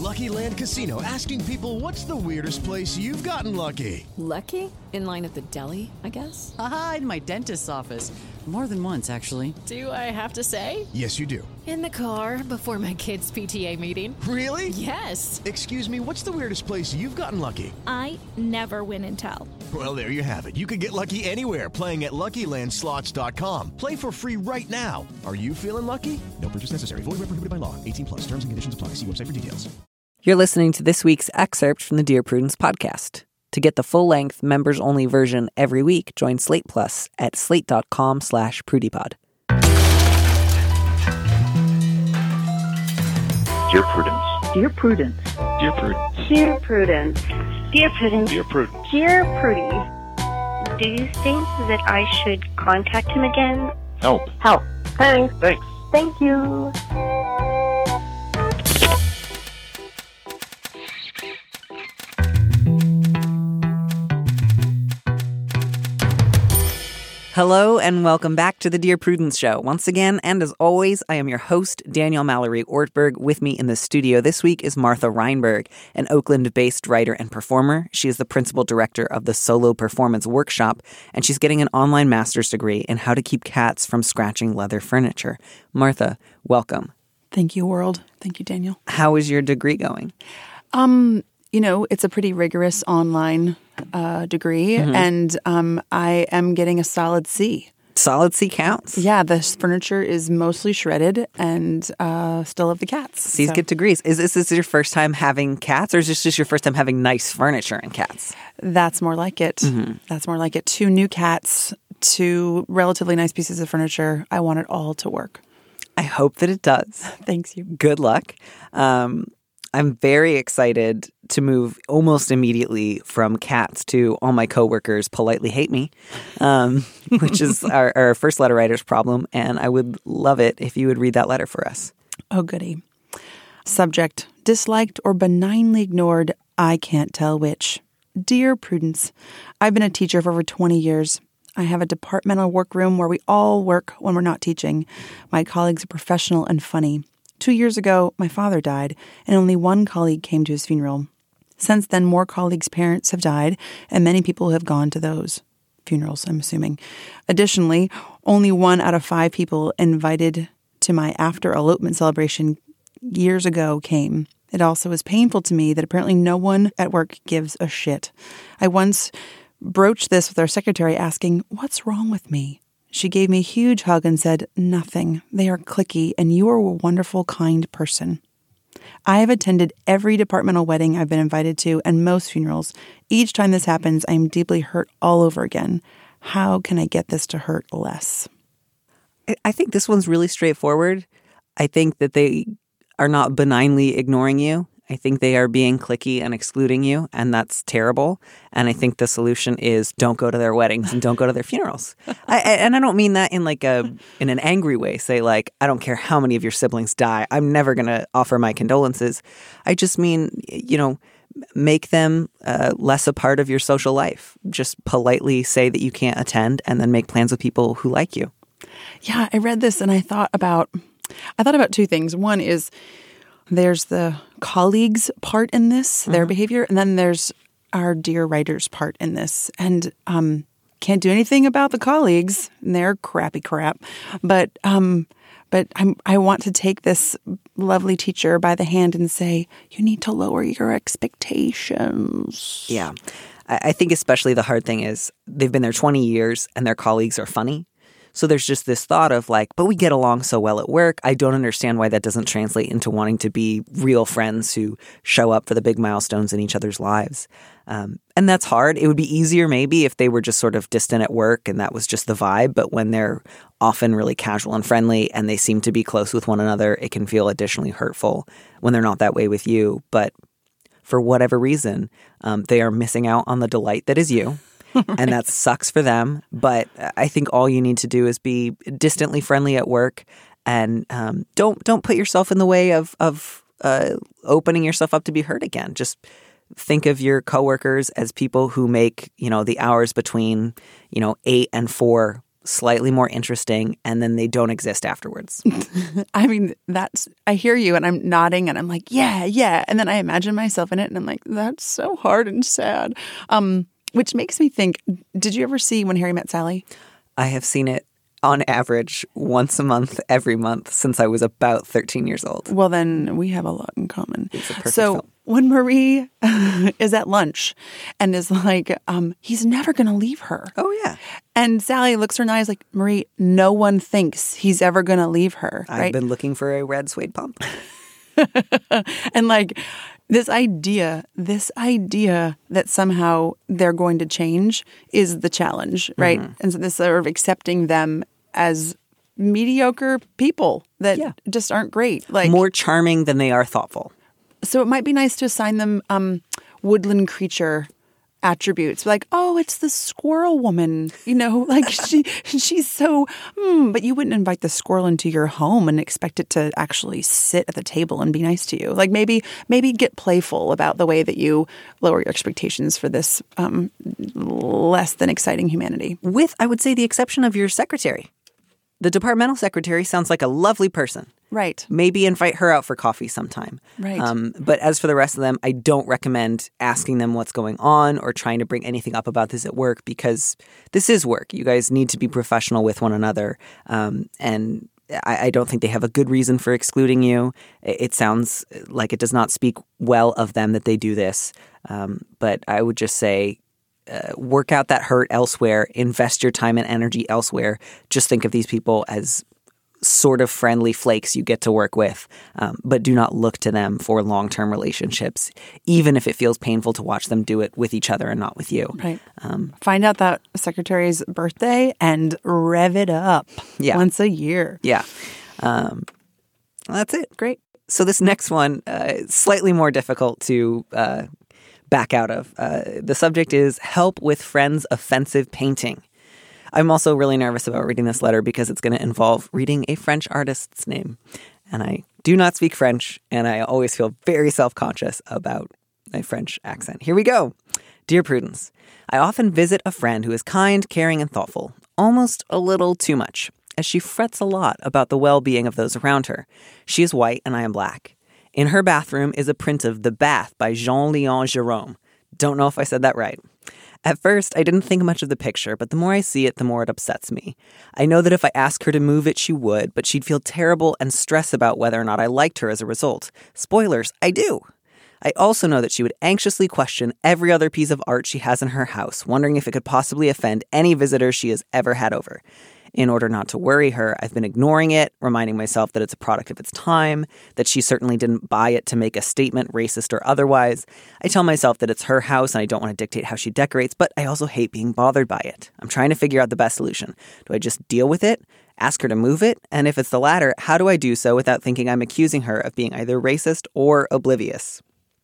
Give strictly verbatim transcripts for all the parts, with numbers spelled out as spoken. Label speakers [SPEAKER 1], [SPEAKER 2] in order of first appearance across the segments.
[SPEAKER 1] Lucky Land Casino, asking people, what's the weirdest place you've gotten lucky?
[SPEAKER 2] Lucky? In line at the deli, I guess?
[SPEAKER 3] Aha, in my dentist's office. More than once, actually.
[SPEAKER 2] Do I have to say?
[SPEAKER 1] Yes, you do.
[SPEAKER 2] In the car before my kids' P T A meeting.
[SPEAKER 1] Really?
[SPEAKER 2] Yes.
[SPEAKER 1] Excuse me, what's the weirdest place you've gotten lucky?
[SPEAKER 4] I never win and tell.
[SPEAKER 1] Well, there you have it. You can get lucky anywhere, playing at Lucky Land Slots dot com. Play for free right now. Are you feeling lucky? No purchase necessary. Void where prohibited by law. eighteen plus. Terms and conditions apply. See website for details.
[SPEAKER 5] You're listening to this week's excerpt from the Dear Prudence podcast. To get the full-length, members-only version every week, join Slate Plus at slate.com slash prudypod.
[SPEAKER 6] Dear Prudence.
[SPEAKER 7] Dear Prudence.
[SPEAKER 6] Dear Prudence.
[SPEAKER 7] Dear Prudence.
[SPEAKER 8] Dear Prudence.
[SPEAKER 6] Dear Prudence.
[SPEAKER 8] Dear Prudy. Do you think that I should contact him again?
[SPEAKER 6] Help.
[SPEAKER 8] Help. Thanks.
[SPEAKER 6] Thanks.
[SPEAKER 8] Thank you.
[SPEAKER 5] Hello and welcome back to the Dear Prudence Show. Once again, and as always, I am your host, Danielle Mallory Ortberg. With me in the studio this week is Martha Reinberg, an Oakland-based writer and performer. She is the principal director of the Solo Performance Workshop, and she's getting an online master's degree in how to keep cats from scratching leather furniture. Martha, welcome.
[SPEAKER 9] Thank you, world. Thank you, Daniel.
[SPEAKER 5] How is your degree going?
[SPEAKER 9] Um, you know, it's a pretty rigorous online uh, degree, mm-hmm. and um, I am getting a solid C.
[SPEAKER 5] Solid C counts.
[SPEAKER 9] Yeah, the furniture is mostly shredded and uh, still have the cats.
[SPEAKER 5] C's
[SPEAKER 9] so.
[SPEAKER 5] get degrees. Is this, is this your first time having cats, or is this just your first time having nice furniture and cats?
[SPEAKER 9] That's more like it. Mm-hmm. That's more like it. Two new cats, two relatively nice pieces of furniture. I want it all to work.
[SPEAKER 5] I hope that it does.
[SPEAKER 9] Thanks you.
[SPEAKER 5] Good luck. Um, I'm very excited to move almost immediately from cats to all my coworkers politely hate me, um, which is our, our first letter writer's problem. And I would love it if you would read that letter for us.
[SPEAKER 9] Oh, goody. Subject, disliked or benignly ignored, I can't tell which. Dear Prudence, I've been a teacher for over twenty years. I have a departmental workroom where we all work when we're not teaching. My colleagues are professional and funny. Two years ago, my father died, and only one colleague came to his funeral. Since then, more colleagues' parents have died, and many people have gone to those funerals, I'm assuming. Additionally, only one out of five people invited to my after-elopement celebration years ago came. It also is painful to me that apparently no one at work gives a shit. I once broached this with our secretary asking, "What's wrong with me?" She gave me a huge hug and said, "Nothing. They are cliquey, and you are a wonderful, kind person." I have attended every departmental wedding I've been invited to and most funerals. Each time this happens, I am deeply hurt all over again. How can I get this to hurt less?
[SPEAKER 5] I think this one's really straightforward. I think that they are not benignly ignoring you. I think they are being cliquey and excluding you, and that's terrible. And I think the solution is don't go to their weddings and don't go to their funerals. I, and I don't mean that in like a in an angry way. Say like, I don't care how many of your siblings die. I'm never going to offer my condolences. I just mean, you know, make them uh, less a part of your social life. Just politely say that you can't attend, and then make plans with people who like you.
[SPEAKER 9] Yeah, I read this and I thought about I thought about two things. One is there's the colleagues' part in this, their mm-hmm. behavior, and then there's our dear writer's part in this. And um, can't do anything about the colleagues and their crappy crap. But um, but I'm, I want to take this lovely teacher by the hand and say, you need to lower your expectations.
[SPEAKER 5] Yeah. I, I think especially the hard thing is they've been there twenty years and their colleagues are funny. So there's just this thought of like, but we get along so well at work. I don't understand why that doesn't translate into wanting to be real friends who show up for the big milestones in each other's lives. Um, and that's hard. It would be easier maybe if they were just sort of distant at work and that was just the vibe. But when they're often really casual and friendly and they seem to be close with one another, it can feel additionally hurtful when they're not that way with you. But for whatever reason, um, they are missing out on the delight that is you. Right. And that sucks for them. But I think all you need to do is be distantly friendly at work and um, don't don't put yourself in the way of, of uh, opening yourself up to be hurt again. Just think of your coworkers as people who make, you know, the hours between, you know, eight and four slightly more interesting, and then they don't exist afterwards.
[SPEAKER 9] I mean, that's, I hear you and I'm nodding and I'm like, yeah, yeah. And then I imagine myself in it and I'm like, that's so hard and sad. Um, which makes me think, did you ever see When Harry Met Sally?
[SPEAKER 5] I have seen it on average once a month, every month since I was about thirteen years old.
[SPEAKER 9] Well, then we have a lot in common.
[SPEAKER 5] It's a perfect
[SPEAKER 9] so
[SPEAKER 5] film.
[SPEAKER 9] When Marie is at lunch and is like, um, he's never going to leave her.
[SPEAKER 5] Oh, yeah.
[SPEAKER 9] And Sally looks her in the eyes like, Marie, no one thinks he's ever going to leave her.
[SPEAKER 5] I've
[SPEAKER 9] right?
[SPEAKER 5] been looking for a red suede pump.
[SPEAKER 9] And like this idea, this idea that somehow they're going to change is the challenge, right? Mm-hmm. And so this sort of accepting them as mediocre people that yeah. just aren't great. Like
[SPEAKER 5] more charming than they are thoughtful.
[SPEAKER 9] So it might be nice to assign them um, woodland creature attributes, like, oh, it's the squirrel woman, you know, like she she's so, hmm, but you wouldn't invite the squirrel into your home and expect it to actually sit at the table and be nice to you. Like maybe maybe get playful about the way that you lower your expectations for this um, less than exciting humanity.
[SPEAKER 5] With, I would say, the exception of your secretary. The departmental secretary sounds like a lovely person.
[SPEAKER 9] Right.
[SPEAKER 5] Maybe invite her out for coffee sometime.
[SPEAKER 9] Right.
[SPEAKER 5] Um, but as for the rest of them, I don't recommend asking them what's going on or trying to bring anything up about this at work because this is work. You guys need to be professional with one another. Um, and I, I don't think they have a good reason for excluding you. It, it sounds like it does not speak well of them that they do this. Um, but I would just say, Uh, work out that hurt elsewhere, invest your time and energy elsewhere. Just think of these people as sort of friendly flakes you get to work with, um, but do not look to them for long-term relationships, even if it feels painful to watch them do it with each other and not with you.
[SPEAKER 9] Right.
[SPEAKER 5] Um,
[SPEAKER 9] Find out that secretary's birthday and rev it up
[SPEAKER 5] yeah.
[SPEAKER 9] once a year.
[SPEAKER 5] Yeah. Um, that's it.
[SPEAKER 9] Great.
[SPEAKER 5] So this next one, uh, slightly more difficult to uh, back out of. Uh, the subject is help with friend's offensive painting. I'm also really nervous about reading this letter because it's going to involve reading a French artist's name. And I do not speak French, and I always feel very self-conscious about my French accent. Here we go. Dear Prudence, I often visit a friend who is kind, caring, and thoughtful, almost a little too much, as she frets a lot about the well-being of those around her. She is white and I am black. In her bathroom is a print of The Bath by Jean-Léon Gérôme. Don't know if I said that right. At first, I didn't think much of the picture, but the more I see it, the more it upsets me. I know that if I asked her to move it, she would, but she'd feel terrible and stress about whether or not I liked her as a result. Spoilers, I do. I also know that she would anxiously question every other piece of art she has in her house, wondering if it could possibly offend any visitor she has ever had over. In order not to worry her, I've been ignoring it, reminding myself that it's a product of its time, that she certainly didn't buy it to make a statement, racist or otherwise. I tell myself that it's her house and I don't want to dictate how she decorates, but I also hate being bothered by it. I'm trying to figure out the best solution. Do I just deal with it? Ask her to move it? And if it's the latter, how do I do so without thinking I'm accusing her of being either racist or oblivious?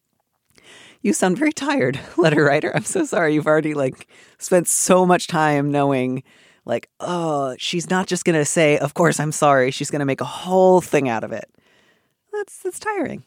[SPEAKER 5] You sound very tired, letter writer. I'm so sorry. You've already like spent so much time knowing like, oh, she's not just going to say, of course, I'm sorry. She's going to make a whole thing out of it. That's that's tiring.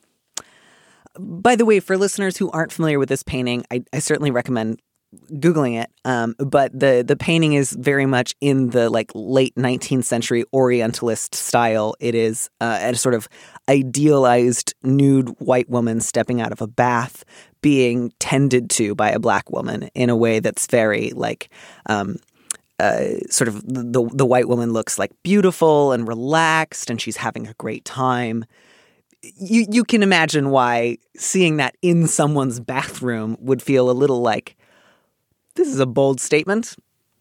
[SPEAKER 5] By the way, for listeners who aren't familiar with this painting, I, I certainly recommend Googling it. Um, but the, the painting is very much in the like late nineteenth century Orientalist style. It is uh, a sort of idealized nude white woman stepping out of a bath, being tended to by a black woman in a way that's very like... Um, Uh, sort of the the white woman looks like beautiful and relaxed and she's having a great time. You you can imagine why seeing that in someone's bathroom would feel a little like, this is a bold statement.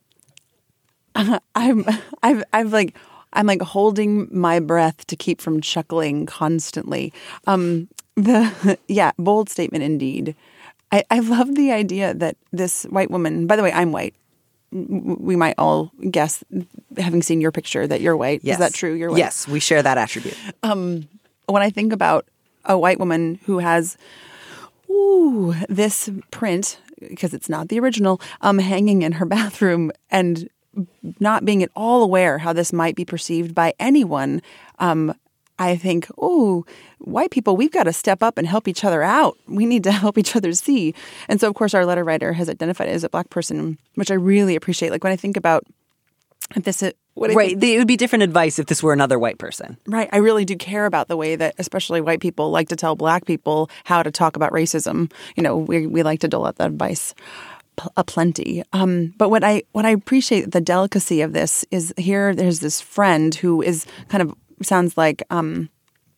[SPEAKER 9] Uh, I'm I've I've like I'm like holding my breath to keep from chuckling constantly. Um, the yeah, bold statement indeed. I, I love the idea that this white woman, by the way, I'm white. We might all guess, having seen your picture, that you're white.
[SPEAKER 5] Yes.
[SPEAKER 9] Is that true? You're white.
[SPEAKER 5] Yes, we share that attribute.
[SPEAKER 9] Um, when I think about a white woman who has ooh, this print, because it's not the original, um, hanging in her bathroom and not being at all aware how this might be perceived by anyone, um, I think, oh, white people, we've got to step up and help each other out. We need to help each other see. And so, of course, our letter writer has identified as a black person, which I really appreciate. Like when I think about if this is what I
[SPEAKER 5] right.
[SPEAKER 9] think-
[SPEAKER 5] It would be different advice if this were another white person.
[SPEAKER 9] Right. I really do care about the way that especially white people like to tell black people how to talk about racism. You know, we we like to dole out that advice pl- aplenty. Um, but what I what I appreciate the delicacy of this is here there's this friend who is kind of sounds like um,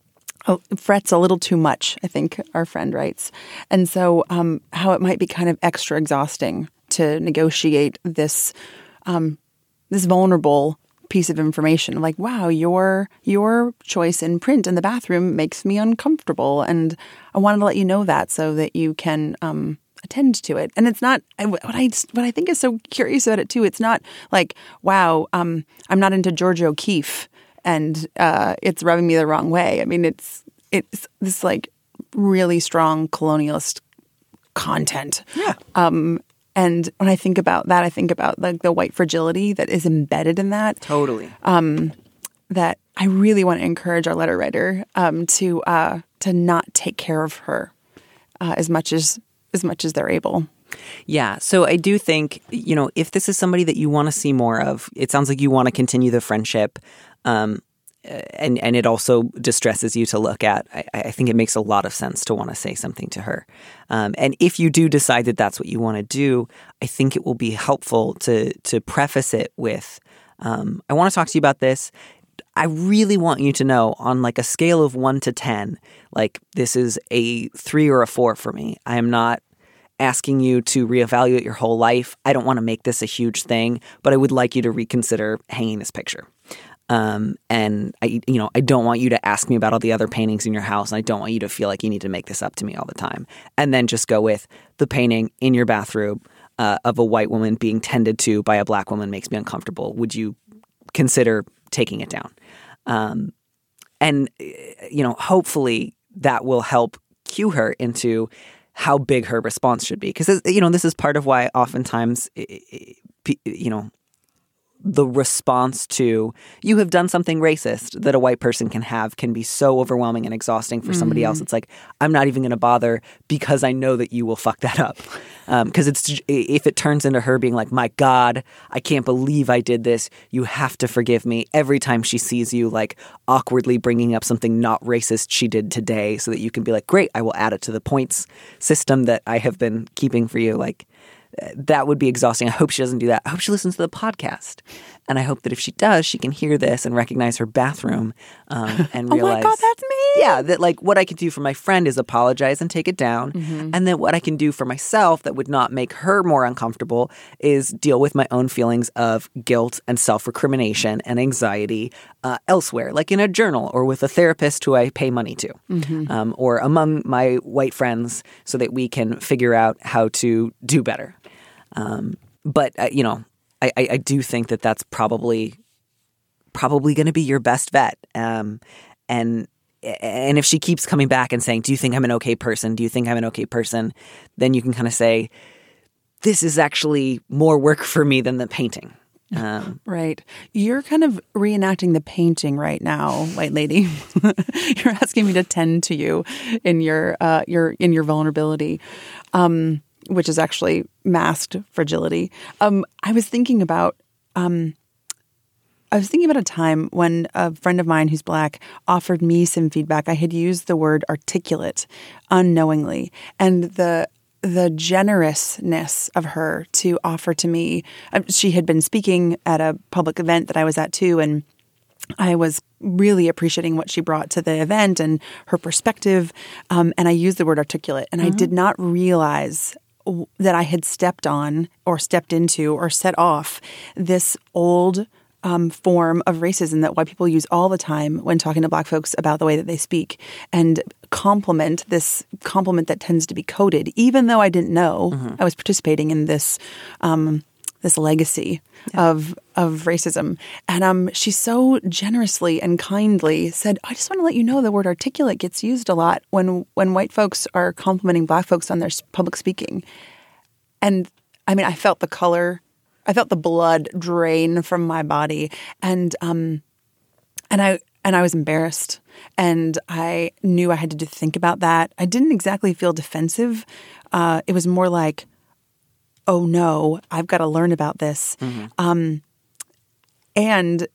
[SPEAKER 9] oh, frets a little too much, I think our friend writes. And so um, how it might be kind of extra exhausting to negotiate this um, this vulnerable piece of information, like, wow, your your choice in print in the bathroom makes me uncomfortable, and I wanted to let you know that so that you can um, attend to it. And it's not what I what I think is so curious about it too. It's not like, wow, um, I'm not into George O'Keeffe, and uh, it's rubbing me the wrong way. I mean, it's it's this like really strong colonialist content.
[SPEAKER 5] Yeah.
[SPEAKER 9] Um, And when I think about that, I think about like the white fragility that is embedded in that.
[SPEAKER 5] Totally.
[SPEAKER 9] Um, that I really want to encourage our letter writer um, to uh, to not take care of her uh, as much as as much as they're able.
[SPEAKER 5] Yeah. So I do think, you know, if this is somebody that you want to see more of, it sounds like you want to continue the friendship. Um, and and it also distresses you to look at. I, I think it makes a lot of sense to want to say something to her. Um, and if you do decide that that's what you want to do, I think it will be helpful to to preface it with, um, I want to talk to you about this. I really want you to know on like a scale of one to ten, like this is a three or a four for me. I am not asking you to reevaluate your whole life. I don't want to make this a huge thing, but I would like you to reconsider hanging this picture. Um, and I, you know, I don't want you to ask me about all the other paintings in your house. And I don't want you to feel like you need to make this up to me all the time. And then just go with the painting in your bathroom uh, of a white woman being tended to by a black woman makes me uncomfortable. Would you consider taking it down? Um, and, you know, hopefully that will help cue her into how big her response should be. Because, you know, this is part of why oftentimes, you know, the response to you have done something racist that a white person can have can be so overwhelming and exhausting for somebody
[SPEAKER 9] Mm-hmm.
[SPEAKER 5] else. It's like, I'm not even going to bother because I know that you will fuck that up. Because um, it's if it turns into her being like, my God, I can't believe I did this. You have to forgive me. Every time she sees you like awkwardly bringing up something not racist she did today so that you can be like, great, I will add it to the points system that I have been keeping for you. Like, that would be exhausting. I hope she doesn't do that. I hope she listens to the podcast. And I hope that if she does, she can hear this and recognize her bathroom um, and realize,
[SPEAKER 9] oh my God, that's me.
[SPEAKER 5] Yeah, that like what I could do for my friend is apologize and take it down. Mm-hmm. And then what I can do for myself that would not make her more uncomfortable is deal with my own feelings of guilt and self-recrimination and anxiety uh, elsewhere, like in a journal or with a therapist who I pay money to mm-hmm. um, or among my white friends so that we can figure out how to do better. Um, but, uh, you know, I, I, I do think that that's probably probably going to be your best bet. Um, and and if she keeps coming back and saying, do you think I'm an okay person? Do you think I'm an okay person? Then you can kind of say, this is actually more work for me than the painting. Um,
[SPEAKER 9] right. You're kind of reenacting the painting right now, white lady. You're asking me to tend to you in your uh, your in your vulnerability. Um which is actually masked fragility. Um, I was thinking about, um, I was thinking about a time when a friend of mine who's black offered me some feedback. I had used the word articulate unknowingly, and the the generousness of her to offer to me. Uh, she had been speaking at a public event that I was at too, and I was really appreciating what she brought to the event and her perspective. Um, and I used the word articulate, and mm-hmm. I did not realize that I had stepped on or stepped into or set off this old um, form of racism that white people use all the time when talking to black folks about the way that they speak and compliment this compliment that tends to be coded, even though I didn't know mm-hmm. I was participating in this um, this legacy yeah. of of racism. And um, she so generously and kindly said, I just want to let you know the word articulate gets used a lot when when white folks are complimenting black folks on their public speaking. And I mean, I felt the color, I felt the blood drain from my body. And um, and I and I was embarrassed. And I knew I had to think about that. I didn't exactly feel defensive. Uh, it was more like, oh no, I've got to learn about this. Mm-hmm. Um, and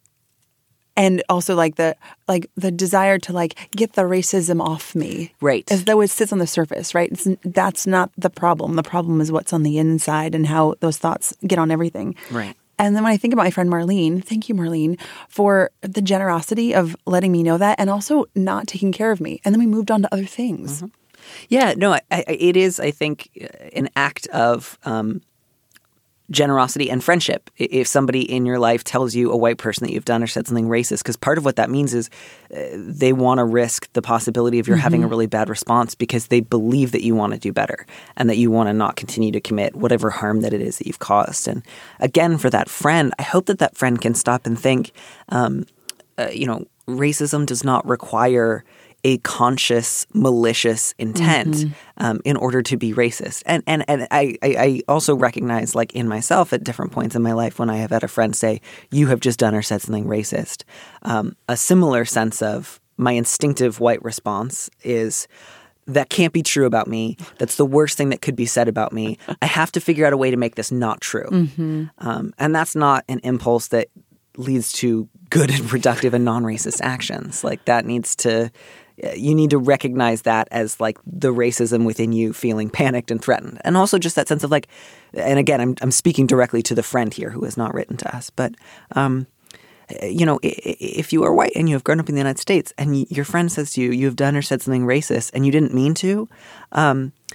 [SPEAKER 9] and also like the like the desire to like get the racism off me,
[SPEAKER 5] right?
[SPEAKER 9] As though it sits on the surface, right? It's, that's not the problem. The problem is what's on the inside and how those thoughts get on everything,
[SPEAKER 5] right?
[SPEAKER 9] And then when I think about my friend Marlene, thank you, Marlene, for the generosity of letting me know that and also not taking care of me. And then we moved on to other things.
[SPEAKER 5] Mm-hmm. Yeah, no, I, I, it is, I think, an act of um, generosity and friendship. If somebody in your life tells you, a white person, that you've done or said something racist, because part of what that means is uh, they want to risk the possibility of your mm-hmm. having a really bad response because they believe that you want to do better and that you want to not continue to commit whatever harm that it is that you've caused. And again, for that friend, I hope that that friend can stop and think, um, uh, you know, racism does not require a conscious, malicious intent mm-hmm. um, in order to be racist. And and and I, I, I also recognize, like in myself at different points in my life, when I have had a friend say, you have just done or said something racist, um, a similar sense of my instinctive white response is, that can't be true about me. That's the worst thing that could be said about me. I have to figure out a way to make this not true. Mm-hmm. Um, and that's not an impulse that leads to good and productive and non-racist actions. Like that needs to – you need to recognize that as like the racism within you feeling panicked and threatened. And also just that sense of like – and again, I'm I'm speaking directly to the friend here who has not written to us. But, um, you know, if you are white and you have grown up in the United States and your friend says to you, you have done or said something racist and you didn't mean to um, –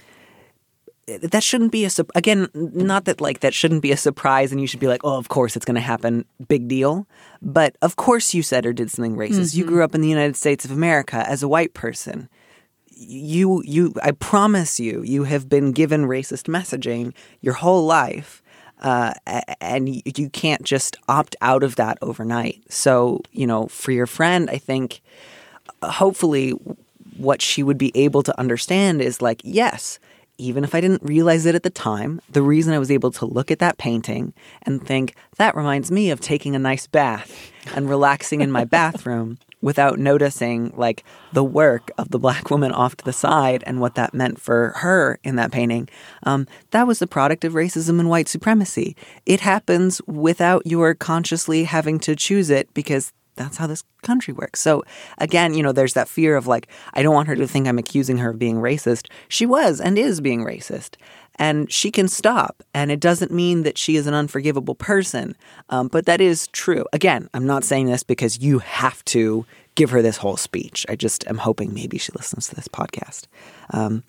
[SPEAKER 5] that shouldn't be a – again, not that like that shouldn't be a surprise and you should be like, oh, of course it's going to happen, big deal. But of course you said or did something racist. Mm-hmm. You grew up in the United States of America as a white person. You, you, I promise you, you have been given racist messaging your whole life. Uh, and you can't just opt out of that overnight. So, you know, for your friend, I think hopefully what she would be able to understand is like, yes, even if I didn't realize it at the time, the reason I was able to look at that painting and think, that reminds me of taking a nice bath and relaxing in my bathroom without noticing like the work of the black woman off to the side and what that meant for her in that painting. Um, that was the product of racism and white supremacy. It happens without your consciously having to choose it because that's how this country works. So again, you know, there's that fear of like, I don't want her to think I'm accusing her of being racist. She was and is being racist. And she can stop. And it doesn't mean that she is an unforgivable person. Um, but that is true. Again, I'm not saying this because you have to give her this whole speech. I just am hoping maybe she listens to this podcast. Um,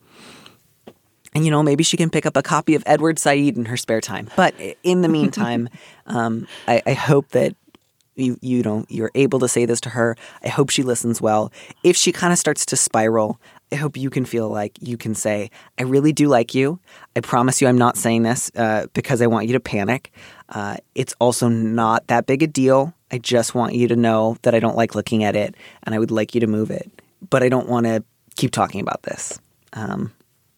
[SPEAKER 5] and, you know, maybe she can pick up a copy of Edward Said in her spare time. But in the meantime, um, I, I hope that You, you know, you're able to say this to her. I hope she listens well. If she kind of starts to spiral, I hope you can feel like you can say, I really do like you. I promise you I'm not saying this uh, because I want you to panic. Uh, it's also not that big a deal. I just want you to know that I don't like looking at it and I would like you to move it. But I don't want to keep talking about this. Um,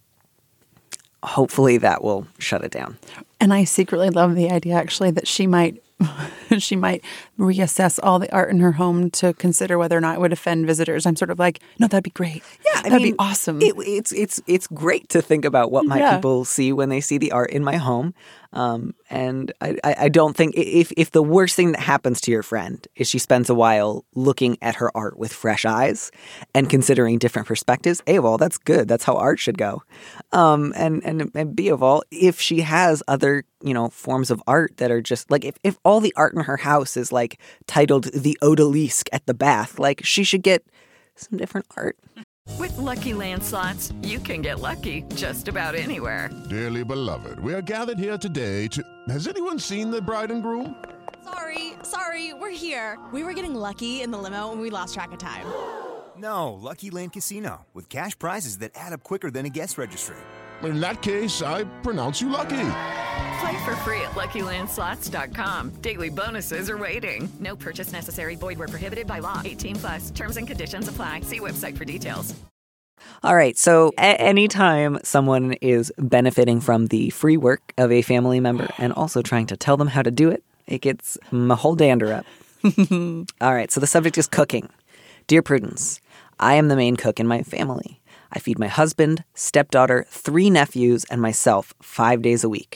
[SPEAKER 5] hopefully that will shut it down.
[SPEAKER 9] And I secretly love the idea, actually, that she might she might reassess all the art in her home to consider whether or not it would offend visitors. I'm sort of like, no, that'd be great.
[SPEAKER 5] Yeah, I
[SPEAKER 9] that'd
[SPEAKER 5] mean,
[SPEAKER 9] be awesome.
[SPEAKER 5] It, it's it's it's great to think about what my
[SPEAKER 9] yeah.
[SPEAKER 5] people see when they see the art in my home. Um, and I, I don't think if if the worst thing that happens to your friend is she spends a while looking at her art with fresh eyes and considering different perspectives, A of all, that's good. That's how art should go. Um, and, and, and B of all, if she has other, you know, forms of art that are just like if, if all the art in her house is like titled the Odalisque at the bath, like she should get some different art.
[SPEAKER 7] With Lucky Land Slots, you can get lucky just about anywhere.
[SPEAKER 10] Dearly beloved, we are gathered here today to... Has anyone seen the bride and groom?
[SPEAKER 11] Sorry, sorry, we're here. We were getting lucky in the limo and we lost track of time.
[SPEAKER 12] No, Lucky Land Casino, with cash prizes that add up quicker than a guest registry.
[SPEAKER 10] In that case, I pronounce you lucky.
[SPEAKER 7] Play for free at Lucky Land Slots dot com. Daily bonuses are waiting. No purchase necessary. Void where prohibited by law. eighteen plus. Terms and conditions apply. See website for details.
[SPEAKER 5] All right. So a- anytime someone is benefiting from the free work of a family member and also trying to tell them how to do it, it gets my whole dander up. All right. So the subject is cooking. Dear Prudence, I am the main cook in my family. I feed my husband, stepdaughter, three nephews, and myself five days a week.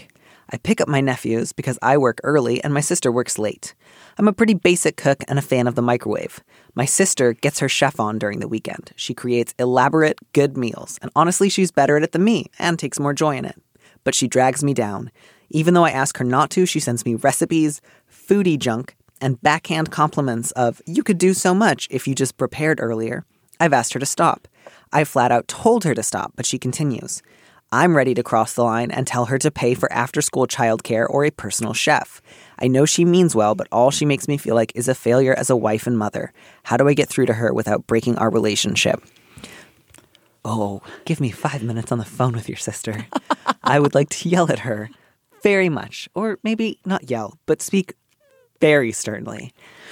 [SPEAKER 5] I pick up my nephews because I work early and my sister works late. I'm a pretty basic cook and a fan of the microwave. My sister gets her chef on during the weekend. She creates elaborate, good meals, and honestly, she's better at it than me and takes more joy in it. But she drags me down. Even though I ask her not to, she sends me recipes, foodie junk, and backhand compliments of, you could do so much if you just prepared earlier. I've asked her to stop. I flat out told her to stop, but she continues. I'm ready to cross the line and tell her to pay for after-school childcare or a personal chef. I know she means well, but all she makes me feel like is a failure as a wife and mother. How do I get through to her without breaking our relationship? Oh, give me five minutes on the phone with your sister. I would like to yell at her very much. Or maybe not yell, but speak very sternly.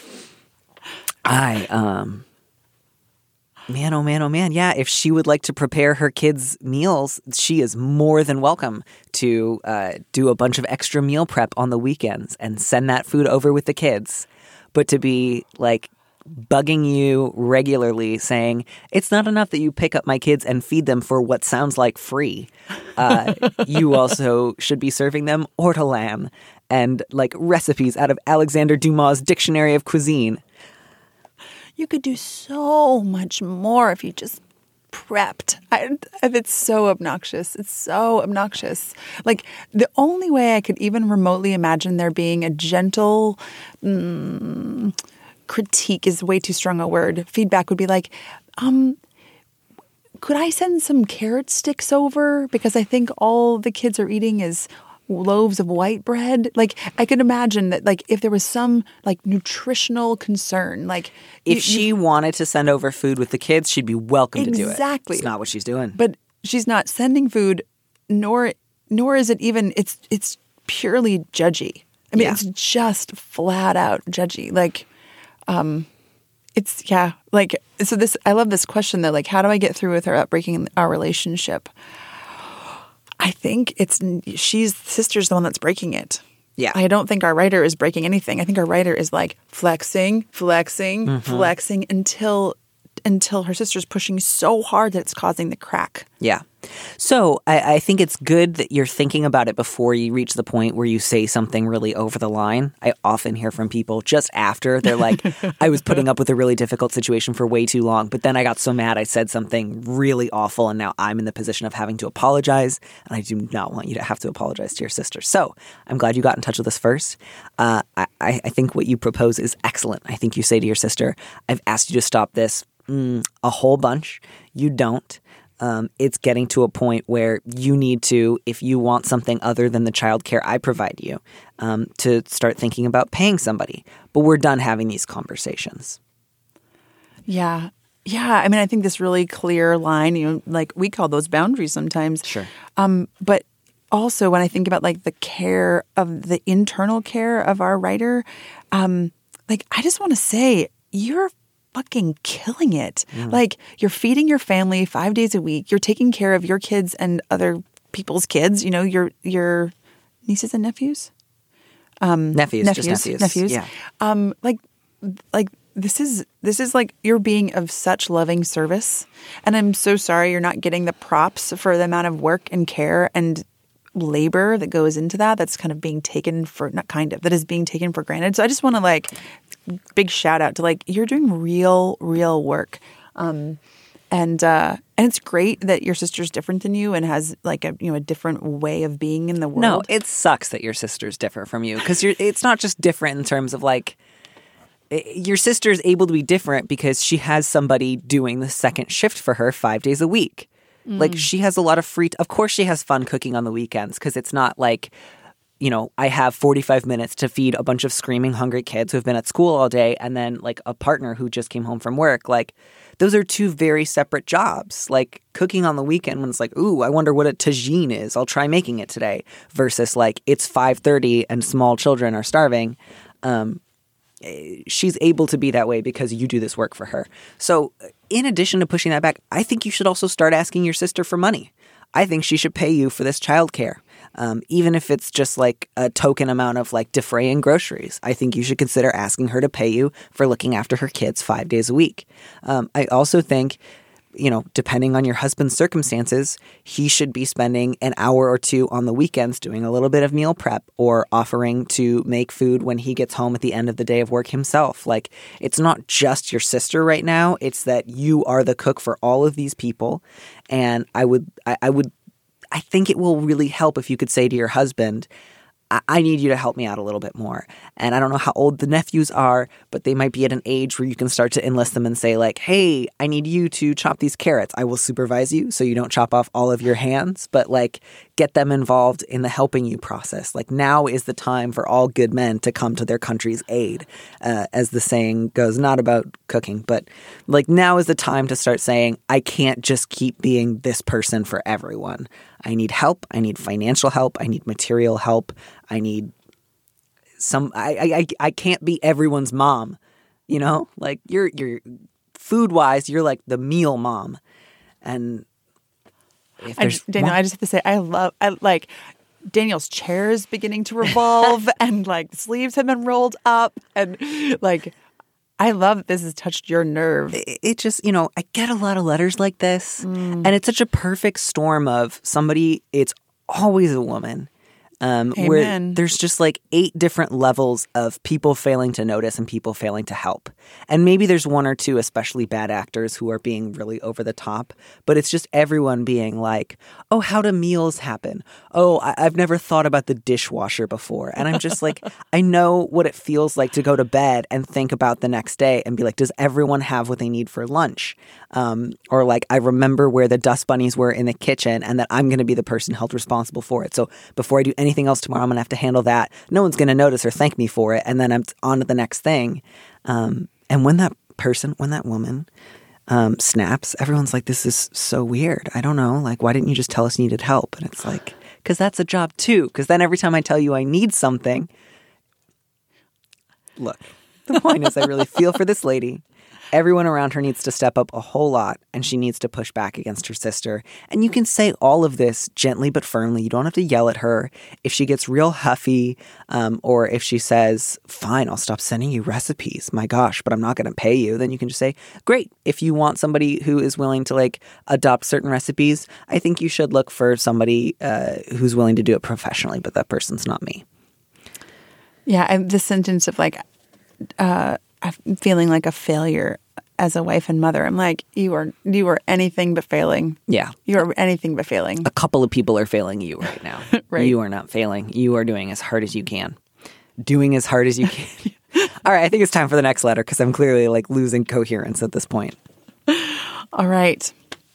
[SPEAKER 5] I, um... Man, oh man, oh man. Yeah, if she would like to prepare her kids' meals, she is more than welcome to uh, do a bunch of extra meal prep on the weekends and send that food over with the kids. But to be like bugging you regularly saying, it's not enough that you pick up my kids and feed them for what sounds like free. Uh, you also should be serving them ortolan and like recipes out of Alexander Dumas' Dictionary of Cuisine.
[SPEAKER 9] You could do so much more if you just prepped. I, it's so obnoxious. It's so obnoxious. Like, the only way I could even remotely imagine there being a gentle mm, critique is way too strong a word. Feedback would be like, um, could I send some carrot sticks over? Because I think all the kids are eating is loaves of white bread. Like, I could imagine that, like, if there was some like nutritional concern, like
[SPEAKER 5] if
[SPEAKER 9] you,
[SPEAKER 5] she
[SPEAKER 9] you,
[SPEAKER 5] wanted to send over food with the kids, she'd be welcome
[SPEAKER 9] exactly.
[SPEAKER 5] to do it. Exactly. It's not what she's doing.
[SPEAKER 9] But she's not sending food, nor nor is it even. It's it's purely judgy. I mean, yeah. It's just flat out judgy. Like, um, it's yeah. Like, so this. I love this question though. Like, how do I get through with her at breaking our relationship? I think it's she's sister's the one that's breaking it.
[SPEAKER 5] Yeah.
[SPEAKER 9] I don't think our writer is breaking anything. I think our writer is like flexing, flexing, mm-hmm. flexing until until her sister's pushing so hard that it's causing the crack.
[SPEAKER 5] Yeah. So I, I think it's good that you're thinking about it before you reach the point where you say something really over the line. I often hear from people just after. They're like, I was putting up with a really difficult situation for way too long, but then I got so mad I said something really awful, and now I'm in the position of having to apologize, and I do not want you to have to apologize to your sister. So I'm glad you got in touch with us first. Uh, I, I think what you propose is excellent. I think you say to your sister, I've asked you to stop this mm, a whole bunch. You don't. Um, it's getting to a point where you need to, if you want something other than the childcare I provide you, um, to start thinking about paying somebody. But we're done having these conversations.
[SPEAKER 9] Yeah. Yeah. I mean, I think this really clear line, you know, like we call those boundaries sometimes.
[SPEAKER 5] Sure.
[SPEAKER 9] Um, but also when I think about like the care of the internal care of our writer, um, like I just want to say you're fucking killing it. Mm. Like, you're feeding your family five days a week. You're taking care of your kids and other people's kids. You know, your your nieces and nephews. Um,
[SPEAKER 5] nephews,
[SPEAKER 9] nephews,
[SPEAKER 5] just nephews.
[SPEAKER 9] Nephews.
[SPEAKER 5] Yeah.
[SPEAKER 9] Um, like, like this is this is like you're being of such loving service, and I'm so sorry you're not getting the props for the amount of work and care and labor that goes into that. That's kind of being taken for not kind of that is being taken for granted. So I just want to like. Big shout out to like you're doing real, real work, um, and uh, and it's great that your sister's different than you and has like a you know a different way of being in the world.
[SPEAKER 5] No, it sucks that your sister's different from you because you're. It's not just different in terms of like your sister's able to be different because she has somebody doing the second shift for her five days a week. Mm. Like she has a lot of free. T- of course, she has fun cooking on the weekends because it's not like. You know, I have forty-five minutes to feed a bunch of screaming, hungry kids who have been at school all day and then like a partner who just came home from work. Like those are two very separate jobs. Like cooking on the weekend when it's like, ooh, I wonder what a tagine is. I'll try making it today versus like it's five thirty and small children are starving. Um, she's able to be that way because you do this work for her. So in addition to pushing that back, I think you should also start asking your sister for money. I think she should pay you for this childcare. Um, even if it's just like a token amount of like defraying groceries. I think you should consider asking her to pay you for looking after her kids five days a week. Um, I also think you know, depending on your husband's circumstances, he should be spending an hour or two on the weekends doing a little bit of meal prep or offering to make food when he gets home at the end of the day of work himself. Like, it's not just your sister right now. It's that you are the cook for all of these people. And I would, I, I would, I think it will really help if you could say to your husband, I need you to help me out a little bit more. And I don't know how old the nephews are, but they might be at an age where you can start to enlist them and say like, hey, I need you to chop these carrots. I will supervise you so you don't chop off all of your hands, but like get them involved in the helping you process. Like now is the time for all good men to come to their country's aid, uh, as the saying goes, not about cooking, but like now is the time to start saying, I can't just keep being this person for everyone. I need help. I need financial help. I need material help. I need some. I I I can't be everyone's mom, you know. Like you're you're food wise, you're like the meal mom, and if
[SPEAKER 9] I
[SPEAKER 5] there's
[SPEAKER 9] just, Daniel,
[SPEAKER 5] one,
[SPEAKER 9] I just have to say, I love I, like Daniel's chair is beginning to revolve, and like the sleeves have been rolled up, and like. I love that this has touched your nerve.
[SPEAKER 5] It, it just, you know, I get a lot of letters like this,
[SPEAKER 9] Mm.
[SPEAKER 5] and it's such a perfect storm of somebody, it's always a woman, um, where
[SPEAKER 9] Amen.
[SPEAKER 5] there's just like eight different levels of people failing to notice and people failing to help. And maybe there's one or two, especially bad actors, who are being really over the top, but it's just everyone being like, oh, how do meals happen? Oh, I- I've never thought about the dishwasher before. And I'm just like, I know what it feels like to go to bed and think about the next day and be like, does everyone have what they need for lunch? Um, or like, I remember where the dust bunnies were in the kitchen and that I'm going to be the person held responsible for it. So before I do anything else tomorrow, I'm going to have to handle that. No one's going to notice or thank me for it. And then I'm on to the next thing. Um, and when that person, when that woman um, snaps, everyone's like, this is so weird. I don't know. Like, why didn't you just tell us you needed help? And it's like, because that's a job too. Because then every time I tell you I need something, look, the point is I really feel for this lady. Everyone around her needs to step up a whole lot, and she needs to push back against her sister. And you can say all of this gently but firmly. You don't have to yell at her. If she gets real huffy, um, or if she says, fine, I'll stop sending you recipes, my gosh, but I'm not going to pay you, then you can just say, great. If you want somebody who is willing to like adopt certain recipes, I think you should look for somebody uh, who's willing to do it professionally, but that person's not me.
[SPEAKER 9] Yeah, and the sentence of like, uh, I'm feeling like a failure as a wife and mother. I'm like, you are you are anything but failing.
[SPEAKER 5] Yeah.
[SPEAKER 9] You are anything but failing.
[SPEAKER 5] A couple of people are failing you right now.
[SPEAKER 9] Right.
[SPEAKER 5] You are not failing. You are doing as hard as you can. Doing as hard as you can. All right, I think it's time for the next letter because I'm clearly like losing coherence at this point.
[SPEAKER 9] All right.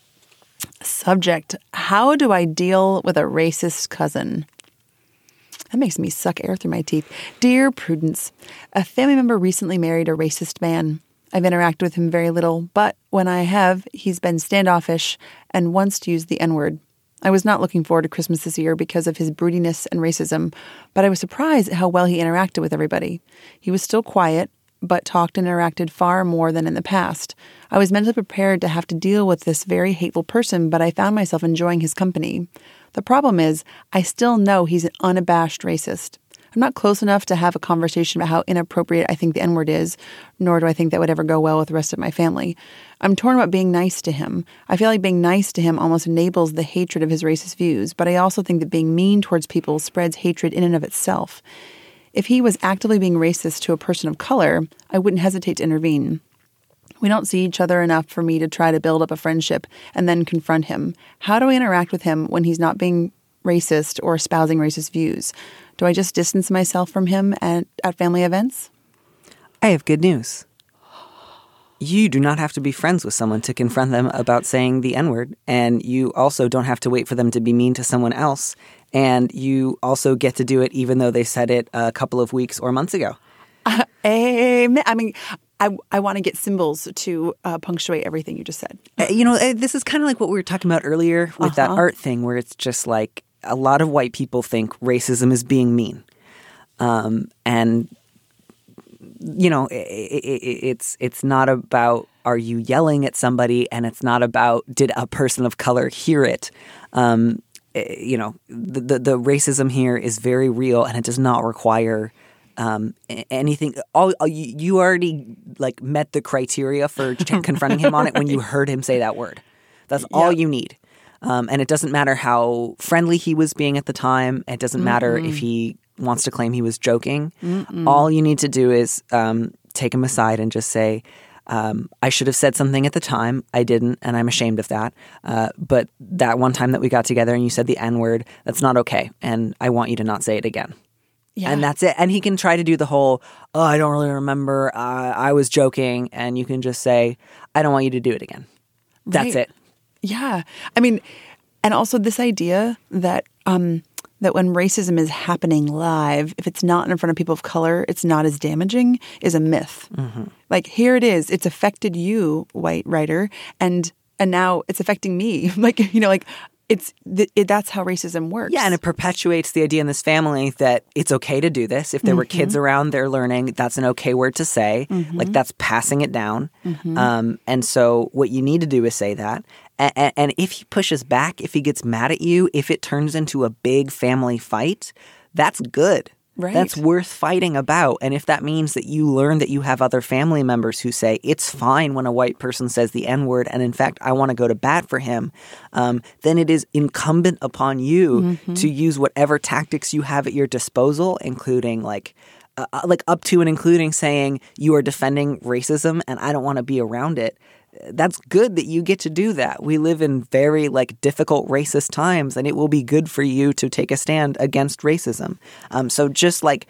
[SPEAKER 9] Subject, how do I deal with a racist cousin? That makes me suck air through my teeth. Dear Prudence, a family member recently married a racist man. I've interacted with him very little, but when I have, he's been standoffish and once used the N-word. I was not looking forward to Christmas this year because of his broodiness and racism, but I was surprised at how well he interacted with everybody. He was still quiet, but talked and interacted far more than in the past. I was mentally prepared to have to deal with this very hateful person, but I found myself enjoying his company. The problem is, I still know he's an unabashed racist. I'm not close enough to have a conversation about how inappropriate I think the N-word is, nor do I think that would ever go well with the rest of my family. I'm torn about being nice to him. I feel like being nice to him almost enables the hatred of his racist views, but I also think that being mean towards people spreads hatred in and of itself. If he was actively being racist to a person of color, I wouldn't hesitate to intervene. We don't see each other enough for me to try to build up a friendship and then confront him. How do I interact with him when he's not being racist or espousing racist views? Do I just distance myself from him at, at family events?
[SPEAKER 5] I have good news. You do not have to be friends with someone to confront them about saying the N-word, and you also don't have to wait for them to be mean to someone else, and you also get to do it even though they said it a couple of weeks or months ago.
[SPEAKER 9] Uh, amen. I mean, I, I want to get symbols to uh, punctuate everything you just said.
[SPEAKER 5] Uh, you know, uh, this is kind of like what we were talking about earlier with
[SPEAKER 9] Uh-huh.
[SPEAKER 5] that art thing where it's just like a lot of white people think racism is being mean. Um, and, you know, it, it, it, it's it's not about are you yelling at somebody, and it's not about did a person of color hear it. Um, you know, the, the, the racism here is very real, and it does not require Um, anything. All, all you, you already like met the criteria for confronting him on it when you heard him say that word. That's all
[SPEAKER 9] Yep.
[SPEAKER 5] you need. Um, and it doesn't matter how friendly he was being at the time. It doesn't matter
[SPEAKER 9] Mm-mm.
[SPEAKER 5] if he wants to claim he was joking.
[SPEAKER 9] Mm-mm.
[SPEAKER 5] All you need to do is um, take him aside and just say, um, I should have said something at the time. I didn't, and I'm ashamed of that. Uh, but that one time that we got together and you said the N-word, that's not okay. And I want you to not say it again.
[SPEAKER 9] Yeah.
[SPEAKER 5] And that's it. And he can try to do the whole, oh, I don't really remember. Uh, I was joking. And you can just say, I don't want you to do it again. That's
[SPEAKER 9] Right.
[SPEAKER 5] it.
[SPEAKER 9] Yeah. I mean, and also this idea that um, that when racism is happening live, if it's not in front of people of color, it's not as damaging is a myth.
[SPEAKER 5] Mm-hmm.
[SPEAKER 9] Like, here it is. It's affected you, white writer, and and now it's affecting me. Like, you know, like it's th- it, that's how racism works.
[SPEAKER 5] Yeah, and it perpetuates the idea in this family that it's okay to do this. If there were kids
[SPEAKER 9] Mhm.
[SPEAKER 5] around, they're learning that's an okay word to say.
[SPEAKER 9] Mhm.
[SPEAKER 5] Like, that's passing it down.
[SPEAKER 9] Mhm.
[SPEAKER 5] Um, and so what you need to do is say that. And, and if he pushes back, if he gets mad at you, if it turns into a big family fight, that's good.
[SPEAKER 9] Right.
[SPEAKER 5] That's worth fighting about. And if that means that you learn that you have other family members who say, it's fine when a white person says the N-word, and in fact, I want to go to bat for him, um, then it is incumbent upon you
[SPEAKER 9] Mhm.
[SPEAKER 5] to use whatever tactics you have at your disposal, including like uh, like up to and including saying you are defending racism and I don't want to be around it. That's good that you get to do that. We live in very like difficult racist times, and it will be good for you to take a stand against racism. Um, so just like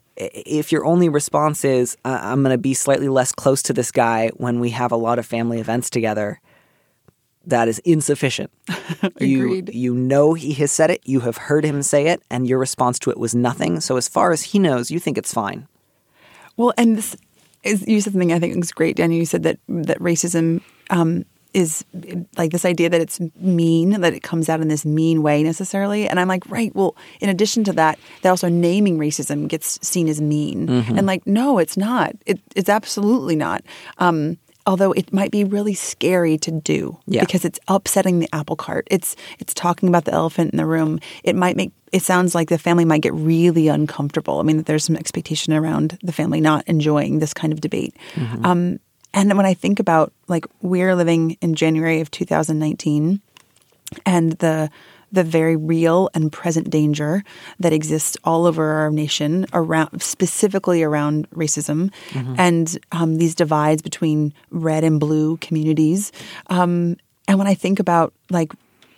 [SPEAKER 5] if your only response is uh, I'm going to be slightly less close to this guy when we have a lot of family events together, that is insufficient. you
[SPEAKER 9] Agreed.
[SPEAKER 5] you know he has said it, you have heard him say it, and your response to it was nothing. So as far as he knows, you think it's fine.
[SPEAKER 9] Well, and this is, you said something I think was great, Danny. You said that that racism um, is like this idea that it's mean, that it comes out in this mean way necessarily. And I'm like, right, well, in addition to that, that also naming racism gets seen as mean.
[SPEAKER 5] Mhm.
[SPEAKER 9] And like, no, it's not. It, it's absolutely not. Um, although it might be really scary to do
[SPEAKER 5] Yeah.
[SPEAKER 9] because it's upsetting the apple cart. It's it's talking about the elephant in the room. It might make it sounds like the family might get really uncomfortable. I mean, there's some expectation around the family not enjoying this kind of debate.
[SPEAKER 5] Mhm.
[SPEAKER 9] Um, and when I think about like we're living in January of two thousand nineteen and the the very real and present danger that exists all over our nation around specifically around racism
[SPEAKER 5] Mhm.
[SPEAKER 9] and um, these divides between red and blue communities. Um, and when I think about like